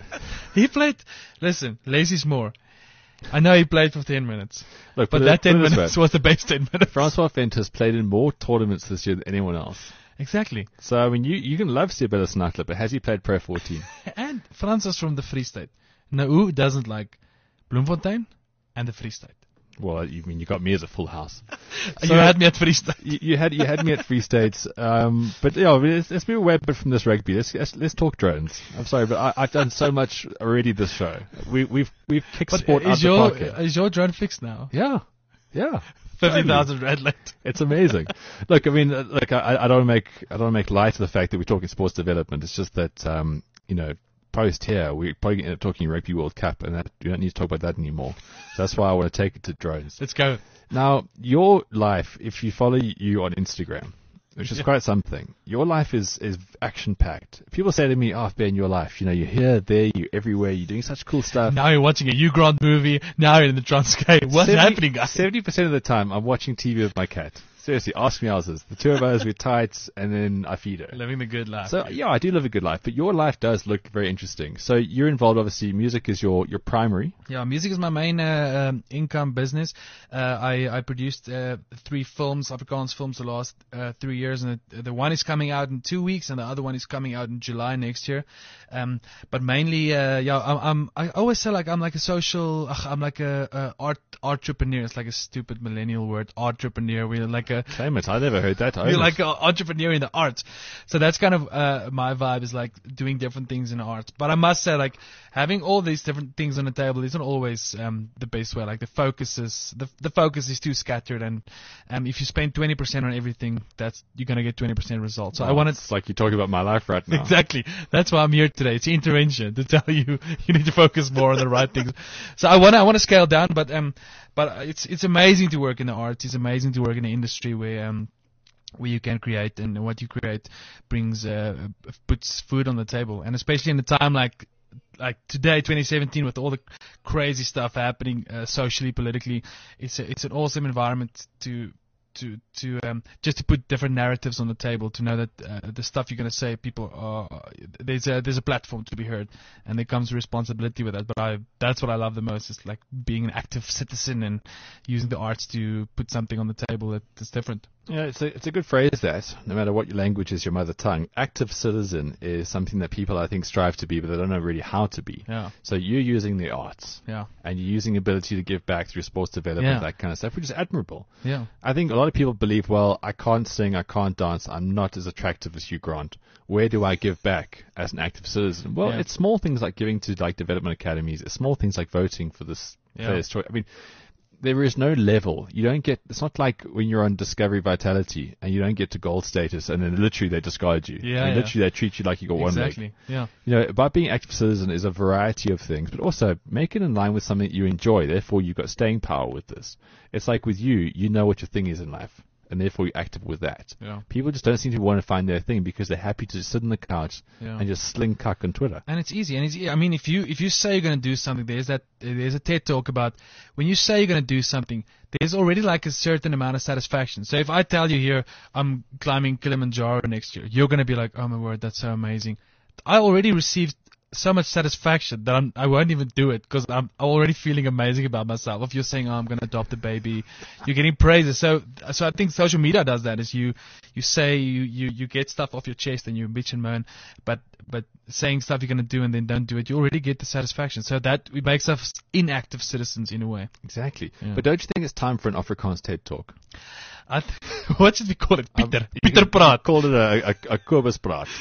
Speaker 1: He played. Listen, Lazy's more. I know he played for ten minutes,
Speaker 2: Look,
Speaker 1: but
Speaker 2: put it-
Speaker 1: that
Speaker 2: put
Speaker 1: ten
Speaker 2: it this
Speaker 1: minutes
Speaker 2: way.
Speaker 1: was the best ten minutes.
Speaker 2: Francois Venter has played in more tournaments this year than anyone else.
Speaker 1: Exactly.
Speaker 2: So, I mean, you, you can love Sibella Snatler, but has he played Pro fourteen?
Speaker 1: And Francis from the Free State. Now, who doesn't like Bloemfontein and the Free State?
Speaker 2: Well, you mean you got me as a full house.
Speaker 1: you
Speaker 2: So-
Speaker 1: had me at Free State.
Speaker 2: You, you had you had me at Free States, um, but yeah, let's, let's move away a bit from this rugby. Let's let's, let's talk drones. I'm sorry, but I, I've done so much already this show. We, we've we've kicked
Speaker 1: But
Speaker 2: sport out
Speaker 1: is
Speaker 2: the
Speaker 1: your
Speaker 2: park here.
Speaker 1: is your drone fixed now?
Speaker 2: Yeah, yeah.
Speaker 1: Fifty thousand red light.
Speaker 2: It's amazing. Look, I mean, uh, look, I, I don't want to make I don't want to make light of the fact that we're talking sports development. It's just that um, you know, post here we're probably going to end up talking Rugby World Cup, and that you don't need to talk about that anymore. So that's why I want to take it to drones.
Speaker 1: Let's go.
Speaker 2: Now, your life, if you follow you on Instagram, which is
Speaker 1: Yeah.
Speaker 2: quite something, your life is, is action-packed. People say to me, oh, Ben, your life, you know, you're here, there, you're everywhere, you're doing such cool stuff.
Speaker 1: Now you're watching a Hugh Grant movie. Now you're in the Transkei. What's
Speaker 2: seventy
Speaker 1: happening, guys?
Speaker 2: seventy percent of the time, I'm watching T V with my cat. Seriously, ask me how's this. The two of us, we're tight, and then I feed her.
Speaker 1: Living the good life.
Speaker 2: So, yeah, I do live a good life, but your life does look very interesting. So you're involved, obviously, music is your, your primary.
Speaker 1: Yeah, music is my main uh, um, income business. Uh, I, I produced uh, three films, Afrikaans films, the last uh, three years, and the, the one is coming out in two weeks, and the other one is coming out in July next year. Um, but mainly, uh, yeah, I'm, I'm I always say like I'm like a social, ugh, I'm like a, a art entrepreneur. It's like a stupid millennial word, entrepreneur. We're like a
Speaker 2: Same as I never heard that. I
Speaker 1: You're
Speaker 2: own
Speaker 1: like
Speaker 2: it.
Speaker 1: an entrepreneur in the arts. So that's kind of uh, my vibe, is like doing different things in the arts. But I must say, like, having all these different things on the table isn't always um, the best way. Like, the focus is the, the focus is too scattered, and um, if you spend twenty percent on everything, that's you're gonna get twenty percent results. So I
Speaker 2: Oh,
Speaker 1: wanted
Speaker 2: it's like you're talking about my life right now.
Speaker 1: Exactly. That's why I'm here today. It's intervention to tell you you need to focus more on the right things. So I want to I want to scale down, but um, but it's it's amazing to work in the arts. It's amazing to work in the industry where um. where you can create, and what you create brings uh, puts food on the table, and especially in a time like like today, twenty seventeen, with all the crazy stuff happening uh, socially, politically, it's a, it's an awesome environment to to to um, just to put different narratives on the table, to know that uh, the stuff you're going to say, people are there's a there's a platform to be heard, and there comes a responsibility with that. But I that's what I love the most, is like being an active citizen and using the arts to put something on the table that is different.
Speaker 2: Yeah, it's a, it's a good phrase, that. No matter what your language is, your mother tongue. Active citizen is something that people, I think, strive to be, but they don't know really how to be.
Speaker 1: Yeah,
Speaker 2: So you're using the arts,
Speaker 1: yeah,
Speaker 2: and you're using ability to give back through sports development,
Speaker 1: Yeah.
Speaker 2: that kind of stuff, which is admirable.
Speaker 1: yeah.
Speaker 2: I think a lot of people believe, well, I can't sing, I can't dance, I'm not as attractive as Hugh Grant. Where do I give back as an active citizen? Well,
Speaker 1: Yeah.
Speaker 2: it's small things like giving to like development academies. It's small things like voting for this
Speaker 1: Yeah.
Speaker 2: player's choice. I mean, there is no level. You don't get. It's not like when you're on Discovery Vitality and you don't get to gold status, and then literally they discard you.
Speaker 1: Yeah,
Speaker 2: I mean,
Speaker 1: yeah.
Speaker 2: literally they treat you like you got one leg.
Speaker 1: Exactly. Yeah.
Speaker 2: You know, about being active citizen is a variety of things, but also make it in line with something that you enjoy. Therefore, you've got staying power with this. It's like with you, you know what your thing is in life, and therefore you're active with that.
Speaker 1: Yeah.
Speaker 2: People just don't seem to want to find their thing because they're happy to just sit on the couch
Speaker 1: Yeah.
Speaker 2: and just sling cuck on Twitter.
Speaker 1: And it's easy. And it's, I mean, if you if you say you're going to do something, there's that there's a TED talk about when you say you're going to do something, there's already like a certain amount of satisfaction. So if I tell you here, I'm climbing Kilimanjaro next year, you're going to be like, oh my word, that's so amazing. I already received so much satisfaction that I'm, I won't even do it, because I'm already feeling amazing about myself. If you're saying, oh, I'm going to adopt a baby, you're getting praises. So, so I think social media does that. Is you, you say you, you, you get stuff off your chest and you bitch and moan, but, but saying stuff you're going to do and then don't do it, you already get the satisfaction. So that it makes us inactive citizens in a way.
Speaker 2: Exactly.
Speaker 1: Yeah.
Speaker 2: But don't you think it's time for an Afrikaans TED Talk?
Speaker 1: I th- what should we call it? Peter.
Speaker 2: Um, you
Speaker 1: Peter
Speaker 2: can
Speaker 1: Praat.
Speaker 2: Call it a, a, a Kobus Praat.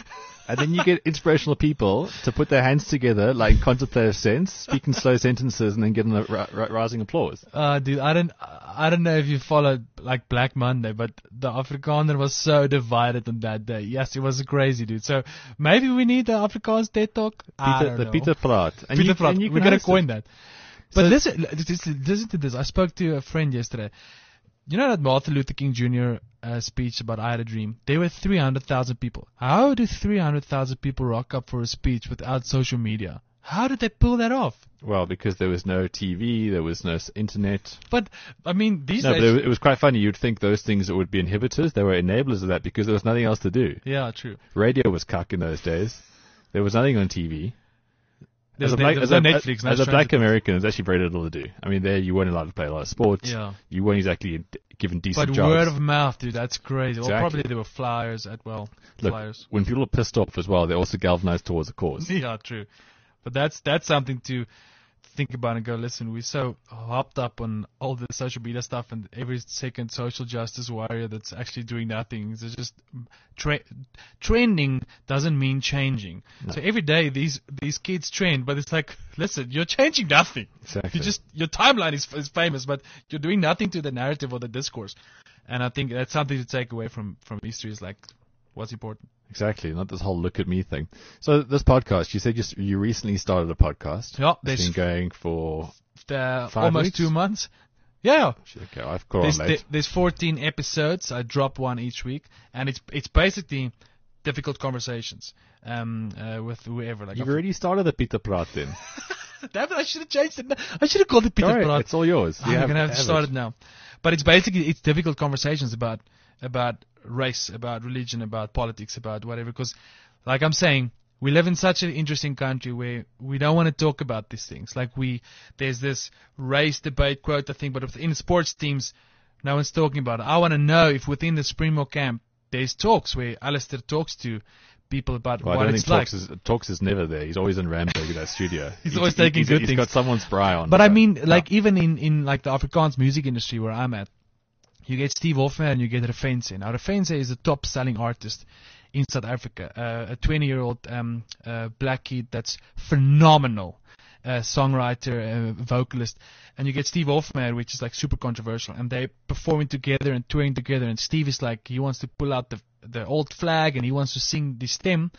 Speaker 2: And then you get inspirational people to put their hands together, like in contemplative sense, speaking slow sentences, and then getting a ri- ri- rising applause.
Speaker 1: Uh, dude, I don't, I don't know if you followed like Black Monday, but the Afrikaner was so divided on that day. Yes, it was crazy, dude. So maybe we need the Afrikaans TED Talk. I
Speaker 2: Peter,
Speaker 1: don't
Speaker 2: the
Speaker 1: know.
Speaker 2: Peter Praat. And
Speaker 1: Peter
Speaker 2: you,
Speaker 1: Praat.
Speaker 2: and you
Speaker 1: We're
Speaker 2: can
Speaker 1: gonna
Speaker 2: host
Speaker 1: coin
Speaker 2: it.
Speaker 1: that. But
Speaker 2: So-
Speaker 1: listen, listen, listen to this. I spoke to a friend yesterday. You know that Martin Luther King Junior Uh, speech about I Had a Dream? There were three hundred thousand people. How do three hundred thousand people rock up for a speech without social media? How did they pull that off?
Speaker 2: Well, because there was no T V, there was no s- internet.
Speaker 1: But, I mean, these
Speaker 2: No,
Speaker 1: days...
Speaker 2: but it, wa- it was quite funny. You'd think those things that would be inhibitors, they were enablers of that because there was nothing else to do.
Speaker 1: Yeah, true.
Speaker 2: Radio was cuck in those days. There was nothing on T V.
Speaker 1: There
Speaker 2: As
Speaker 1: was
Speaker 2: a
Speaker 1: no-
Speaker 2: black,
Speaker 1: there was
Speaker 2: as a,
Speaker 1: no Netflix, no
Speaker 2: as a
Speaker 1: Stranger
Speaker 2: black
Speaker 1: Things.
Speaker 2: American, there's actually very little to do. I mean, there you weren't allowed to play a lot of sports.
Speaker 1: Yeah.
Speaker 2: You weren't exactly d- given decent
Speaker 1: But
Speaker 2: jobs.
Speaker 1: word of mouth, dude, that's crazy. Well,
Speaker 2: Exactly.
Speaker 1: probably there were flyers at, well,
Speaker 2: Look,
Speaker 1: flyers.
Speaker 2: when people are pissed off as well, they also galvanize towards a cause.
Speaker 1: Yeah, true. But that's that's something to think about and go, listen, we're so hopped up on all the social media stuff and every second social justice warrior that's actually doing nothing. It's just tra- trending doesn't mean changing.
Speaker 2: No.
Speaker 1: So every day these these kids trend, but it's like, listen, you're changing nothing.
Speaker 2: Exactly.
Speaker 1: You just your timeline is, is famous, but you're doing nothing to the narrative or the discourse. And I think that's something to take away from from history is like what's important.
Speaker 2: Exactly, not this whole look at me thing. So this podcast, you said you, s- you recently started a podcast.
Speaker 1: Yeah,
Speaker 2: It's
Speaker 1: there's
Speaker 2: been going for...
Speaker 1: the,
Speaker 2: Five
Speaker 1: almost
Speaker 2: weeks?
Speaker 1: two months. Yeah.
Speaker 2: Okay, I've caught on
Speaker 1: There's,
Speaker 2: late.
Speaker 1: there- there's fourteen episodes. I drop one each week, and it's it's basically difficult conversations um, uh, with whoever. Like
Speaker 2: You've
Speaker 1: I've-
Speaker 2: already started the Peter Praat then.
Speaker 1: Damn it! I should have changed it. I should have called it Peter
Speaker 2: All right,
Speaker 1: Praat.
Speaker 2: it's all yours. You
Speaker 1: I'm
Speaker 2: have
Speaker 1: gonna have to
Speaker 2: have
Speaker 1: start
Speaker 2: it.
Speaker 1: it now. But it's basically it's difficult conversations about about race, about religion, about politics, about whatever. Because, like I'm saying, we live in such an interesting country where we don't want to talk about these things. Like we, there's this race debate quote I think, but within sports teams, no one's talking about it. I want to know if within the Springbok camp there's talks where Alistair talks to people about
Speaker 2: Well, I
Speaker 1: what
Speaker 2: don't
Speaker 1: it's
Speaker 2: think
Speaker 1: like.
Speaker 2: Talks is, Talks is never there. He's always in Randburg in that studio.
Speaker 1: He's always taking
Speaker 2: he's,
Speaker 1: good
Speaker 2: he's
Speaker 1: things.
Speaker 2: got someone's spry on.
Speaker 1: But I
Speaker 2: the-
Speaker 1: mean,
Speaker 2: Yeah.
Speaker 1: like even in, in like the Afrikaans music industry where I'm at, you get Steve Hofmeyr and you get Refense. Now Refense is a top selling artist in South Africa, uh, a twenty year old um, uh, black kid that's phenomenal. Uh, songwriter, uh, vocalist, and you get Steve Hofmeyr, which is like super controversial, and they performing together and touring together. And Steve is like he wants to pull out the the old flag and he wants to sing the stem,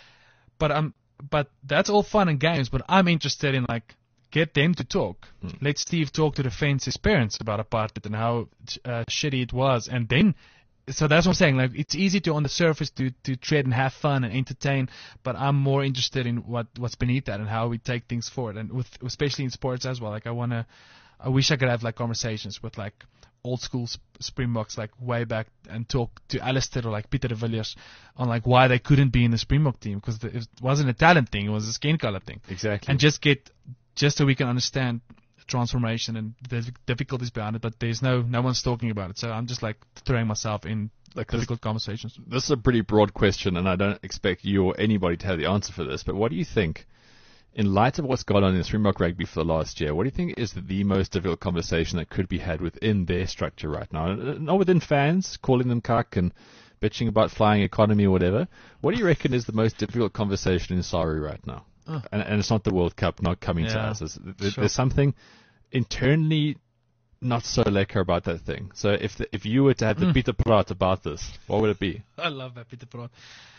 Speaker 1: but I'm but that's all fun and games. But I'm interested in like get them to talk.
Speaker 2: Mm.
Speaker 1: Let Steve talk to the Fence's parents about apartheid and how uh, shitty it was, and then. So that's what I'm saying. Like it's easy to on the surface to to tread and have fun and entertain, but I'm more interested in what what's beneath that and how we take things forward, and with especially in sports as well. Like I wanna, I wish I could have like conversations with like old school sp- Springboks like way back and talk to Alistair or like Peter de Villiers on like why they couldn't be in the Springbok team because it wasn't a talent thing, it was a skin color thing,
Speaker 2: Exactly.
Speaker 1: and just get just so we can understand transformation and the difficulties behind it, but there's no no one's talking about it. So I'm just like throwing myself in
Speaker 2: Like, this,
Speaker 1: difficult conversations.
Speaker 2: this is a pretty broad question, and I don't expect you or anybody to have the answer for this, but what do you think, in light of what's gone on in Springbok rugby for the last year, what do you think is the most difficult conversation that could be had within their structure right now? Not within fans, calling them cuck and bitching about flying economy or whatever. What do you reckon is the most difficult conversation in Saru right now?
Speaker 1: Oh.
Speaker 2: And, and it's not the World Cup not coming to
Speaker 1: Yeah,
Speaker 2: us. There's, there-
Speaker 1: sure.
Speaker 2: there's something internally not so lekker about that thing. So if the, if you were to have the
Speaker 1: Mm.
Speaker 2: Peter Praat about this, what would it be?
Speaker 1: I love that Peter Praat.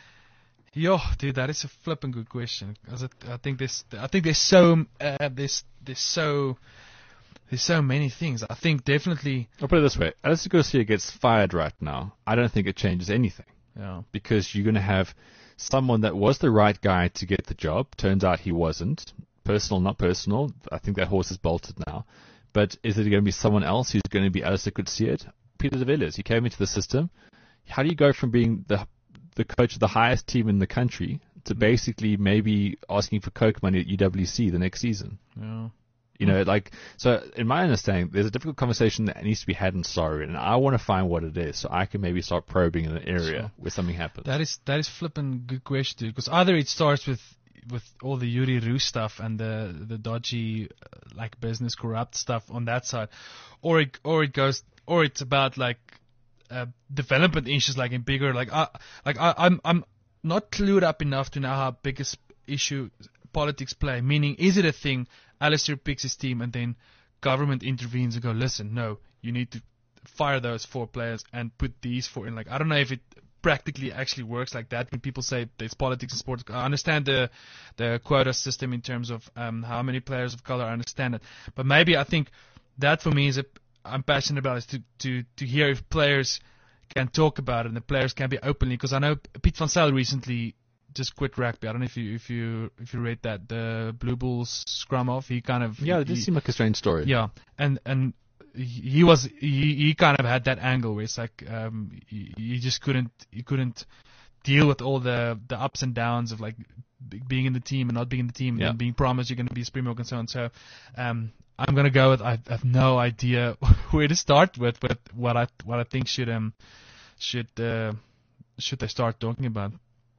Speaker 1: Yo, dude, that is a flipping good question. 'Cause it, I think there's, I think there's so, uh, there's, there's so, there's so many things. I think definitely,
Speaker 2: I'll put it this way. Alistair Garcia gets fired right now. I don't think it changes anything
Speaker 1: yeah,
Speaker 2: because you're going to have someone that was the right guy to get the job. Turns out he wasn't. Personal, not personal. I think that horse is bolted now. But is it going to be someone else who's going to be Alistair Garcia? Peter de Villiers. He came into the system. How do you go from being the the coach of the highest team in the country to basically maybe asking for coke money at U W C the next season?
Speaker 1: yeah.
Speaker 2: You know, like, so in my understanding, there's a difficult conversation that needs to be had in Saru, and I want to find what it is so I can maybe start probing in an area
Speaker 1: Sure.
Speaker 2: where something happens.
Speaker 1: That is that is flipping good question, dude. Because either it starts with with all the Yuri Roo stuff and the the dodgy uh, like business corrupt stuff on that side, or it or it goes or it's about like uh, development issues like in bigger like I like I, I'm I'm not clued up enough to know how big a sp- issue politics play. Meaning, is it a thing? Alistair picks his team, and then government intervenes and go, listen, no, you need to fire those four players and put these four in. Like, I don't know if it practically actually works like that. When people say there's politics in sports, I understand the the quota system in terms of um, how many players of color. I understand it, but maybe I think that for me is a I'm passionate about is to to to hear if players can talk about it and the players can be openly. Because I know Piet van Zyl recently just quit rugby. I don't know if you if you if you read that, the Blue Bulls scrum off. He kind of
Speaker 2: Yeah, it did
Speaker 1: he,
Speaker 2: seem like a strange story.
Speaker 1: Yeah, and and he he was he, he kind of had that angle where it's like um he, he just couldn't he couldn't deal with all the the ups and downs of like b- being in the team and not being in the team
Speaker 2: Yeah.
Speaker 1: and being promised you're going to be a Springbok and so on. So um I'm gonna go with I have no idea where to start with with what I what I think should um should uh, should they start talking about.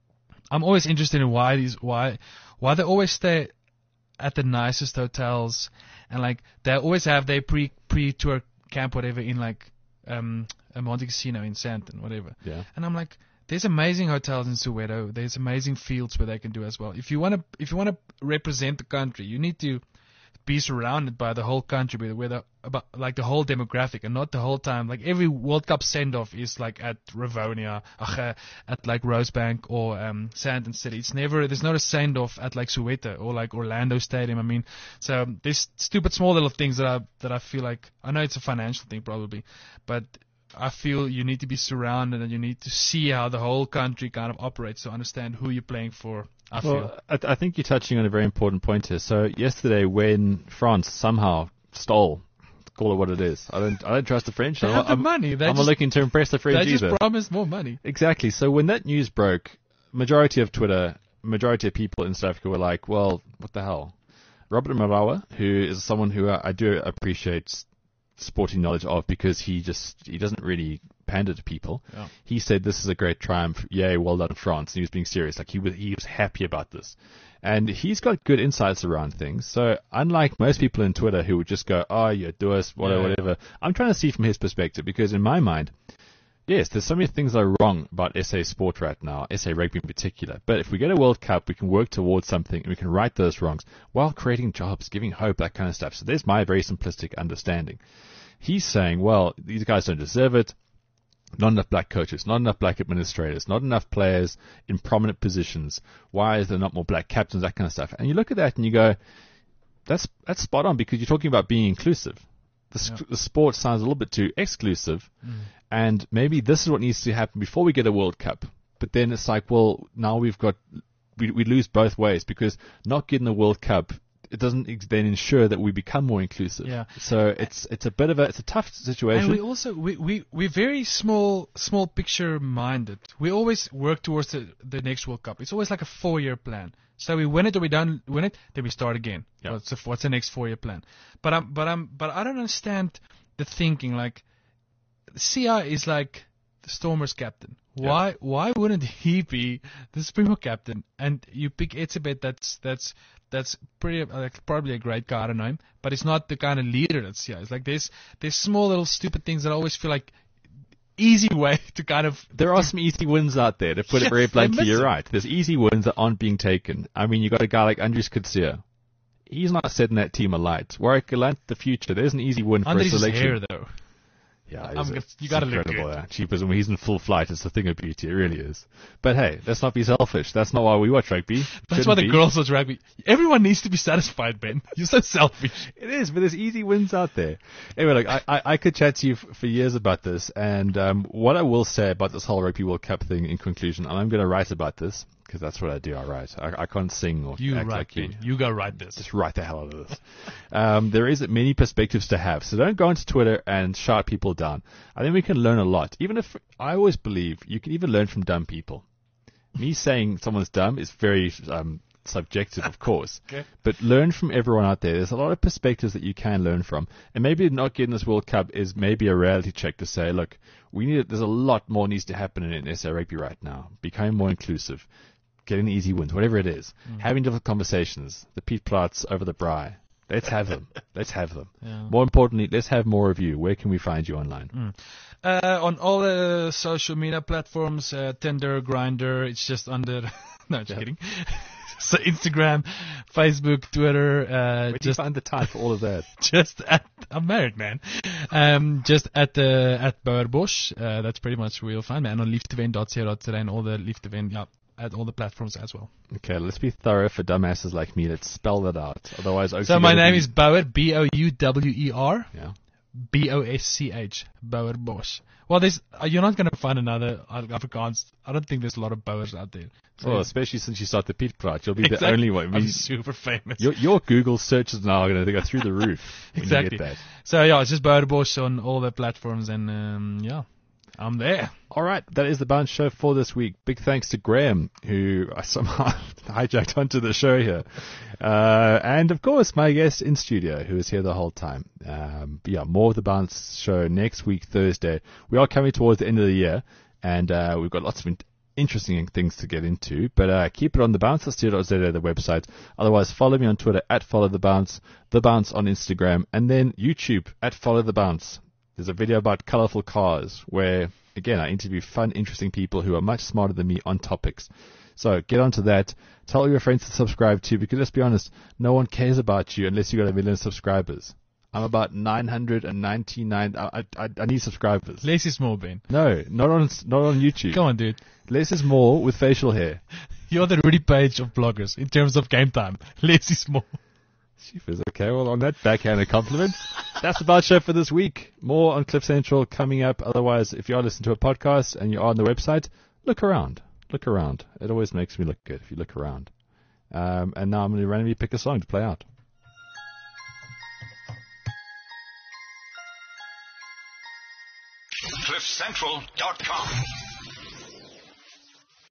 Speaker 1: I'm always interested in why these why why they always stay at the nicest hotels, and like they always have their pre pre tour camp whatever in like um a Monte Casino in Sandton whatever.
Speaker 2: Yeah.
Speaker 1: And I'm like, there's amazing hotels in Soweto. There's amazing fields where they can do as well. If you want to if you want to represent the country, you need to be surrounded by the whole country, where, where the about like the whole demographic, and not the whole time. Like every World Cup send off is like at Rivonia, uh, at like Rosebank or um, Sandton City. It's never there's not a send off at like Soweto or like Orlando Stadium. I mean, so there's stupid small little things that I that I feel like I know it's a financial thing probably, but I feel you need to be surrounded and you need to see how the whole country kind of operates to understand who you're playing for. I feel.
Speaker 2: Well, I, th- I think you're touching on a very important point here. So yesterday, when France somehow stole, call it what it is. I don't, I don't trust the French.
Speaker 1: They
Speaker 2: I'm,
Speaker 1: have the
Speaker 2: I'm,
Speaker 1: money. They
Speaker 2: I'm
Speaker 1: just,
Speaker 2: not looking to impress the French
Speaker 1: they just
Speaker 2: either.
Speaker 1: promised more money.
Speaker 2: Exactly. So when that news broke, majority of Twitter, majority of people in South Africa were like, "Well, what the hell?" Robert Marawa, who is someone who I, I do appreciate sporting knowledge of, because he just he doesn't really pander to people.
Speaker 1: Yeah.
Speaker 2: He said this is a great triumph. Yay, well done, France. And he was being serious. Like he was he was happy about this. And he's got good insights around things. So unlike most people in Twitter who would just go, oh, yeah, do us, whatever,
Speaker 1: Yeah.
Speaker 2: whatever. I'm trying to see from his perspective, because in my mind, yes, there's so many things that are wrong about S A sport right now, S A rugby in particular. But if we get a World Cup, we can work towards something and we can right those wrongs while creating jobs, giving hope, that kind of stuff. So there's my very simplistic understanding. He's saying, well, these guys don't deserve it. Not enough black coaches, not enough black administrators, not enough players in prominent positions. Why is there not more black captains, that kind of stuff? And you look at that and you go, that's that's spot on, because you're talking about being inclusive. The,
Speaker 1: Yeah.
Speaker 2: the sport sounds a little bit too exclusive, mm. and maybe this is what needs to happen before we get a World Cup. But then it's like, well, now we've got, we, we lose both ways, because not getting a World Cup, it doesn't ex- then ensure that we become more inclusive.
Speaker 1: Yeah.
Speaker 2: So it's it's a bit of a it's a tough situation.
Speaker 1: And we also we we we're very small small picture minded. We always work towards the, the next World Cup. It's always like a four year plan. So we win it or we don't win it, then we start again.
Speaker 2: Yeah.
Speaker 1: What's the, what's the next four year plan? But I'm but I'm but I don't understand the thinking. Like C I is like the Stormers captain. Why why wouldn't he be the Springbok captain? And you pick Etzebeth, that's that's that's pretty like, probably a great guy, I don't know him, but it's not the kind of leader that's here. It's like there's there's small little stupid things that I always feel like easy way to kind of
Speaker 2: There are some easy wins out there, to put
Speaker 1: Yes,
Speaker 2: it very
Speaker 1: they're
Speaker 2: bluntly. You're
Speaker 1: missing.
Speaker 2: right. There's easy wins that aren't being taken. I mean, you got a guy like Andries Kutsia. He's not setting that team alight. Warwick Galant, the future. There's an easy win for
Speaker 1: under
Speaker 2: a
Speaker 1: his
Speaker 2: selection.
Speaker 1: hair though.
Speaker 2: Yeah,
Speaker 1: I'm
Speaker 2: it's-
Speaker 1: gonna-
Speaker 2: it's
Speaker 1: you gotta look
Speaker 2: incredible.
Speaker 1: good.
Speaker 2: Yeah. Cheapers, when he's in full flight, it's a thing of beauty. It really is. But hey, let's not be selfish. That's not why we watch rugby.
Speaker 1: That's
Speaker 2: Shouldn't
Speaker 1: why the
Speaker 2: be.
Speaker 1: girls watch rugby. Everyone needs to be satisfied, Ben. You're so selfish.
Speaker 2: It is, but there's easy wins out there. Anyway, look, I, I, I could chat to you f- for years about this, and um, what I will say about this whole Rugby World Cup thing in conclusion, and I'm going to write about this, because that's what I do, I write. I, I can't sing or
Speaker 1: You
Speaker 2: act
Speaker 1: right,
Speaker 2: like you.
Speaker 1: Ben. You go write this.
Speaker 2: Just write the hell out of this. um, there is many perspectives to have, so don't go onto Twitter and shout people down. I think we can learn a lot. Even if, I always believe, you can even learn from dumb people. Me saying someone's dumb is very um, subjective, of course.
Speaker 1: Okay.
Speaker 2: But learn from everyone out there. There's a lot of perspectives that you can learn from. And maybe not getting this World Cup is maybe a reality check to say, look, we need, there's a lot more needs to happen in S A rugby right now. Becoming more inclusive. Getting easy wins, whatever it is.
Speaker 1: Mm.
Speaker 2: Having difficult conversations. The Pete Platts over the braai. Let's have them. Let's have them.
Speaker 1: Yeah.
Speaker 2: More importantly, let's have more of you. Where can we find you online?
Speaker 1: Mm. Uh, on all the social media platforms, uh, Tinder, Grindr, it's just under. No, just
Speaker 2: Yeah.
Speaker 1: kidding. So Instagram, Facebook, Twitter, uh,
Speaker 2: Where do you
Speaker 1: just
Speaker 2: find the time for all of that?
Speaker 1: just at. I'm married, man. Um, just at the at Boerbosch. Uh, that's pretty much where you'll find me. And on liefdevent dot co dot za and all the Liefdevent, yeah, at all the platforms as well.
Speaker 2: Okay, let's be thorough for dumbasses like me. Let's spell that out. Otherwise, Oaks
Speaker 1: So
Speaker 2: are
Speaker 1: my
Speaker 2: gonna
Speaker 1: name
Speaker 2: be-
Speaker 1: is Bouwer, B O U W E R.
Speaker 2: Yeah.
Speaker 1: B O S C H, Boerbosch. Well, there's, uh, you're not going to find another Afrikaans. I don't think there's a lot of Bouwers out there. So
Speaker 2: Well, especially since you start the Piet Praat, you'll be
Speaker 1: exactly.
Speaker 2: the only one. I
Speaker 1: I'm
Speaker 2: mean,
Speaker 1: super famous.
Speaker 2: your, your Google searches now are going to go through the roof when
Speaker 1: Exactly.
Speaker 2: you get that.
Speaker 1: So yeah, it's just Boerbosch on all the platforms, and um, yeah, I'm there.
Speaker 2: All right, that is the Bounce Show for this week. Big thanks to Graham, who I somehow hijacked onto the show here. Uh, and, of course, my guest in studio, who is here the whole time. Um, yeah, more of the Bounce Show next week, Thursday. We are coming towards the end of the year, and uh, we've got lots of in- interesting things to get into. But uh, keep it on the bounce dot co dot za, the website. Otherwise, follow me on Twitter, at Follow The Bounce, The Bounce on Instagram, and then YouTube, at Follow The Bounce. There's a video about colorful cars where, again, I interview fun, interesting people who are much smarter than me on topics. So get onto that. Tell your friends to subscribe too, because let's be honest, no one cares about you unless you've got a million subscribers. I'm about nine hundred ninety-nine. I, I, I need subscribers.
Speaker 1: Less is more, Ben.
Speaker 2: No, not on not on YouTube.
Speaker 1: Come on, dude.
Speaker 2: Less is more with facial hair.
Speaker 1: You're the Rudy Page of bloggers in terms of game time. Less is more.
Speaker 2: Jeepers, okay, well, on that backhanded compliment, that's the Bounce Show for this week. More on Cliff Central coming up. Otherwise, if you are listening to a podcast and you're on the website, look around. Look around. It always makes me look good if you look around. Um, and now I'm going to randomly pick a song to play out.
Speaker 7: cliff central dot com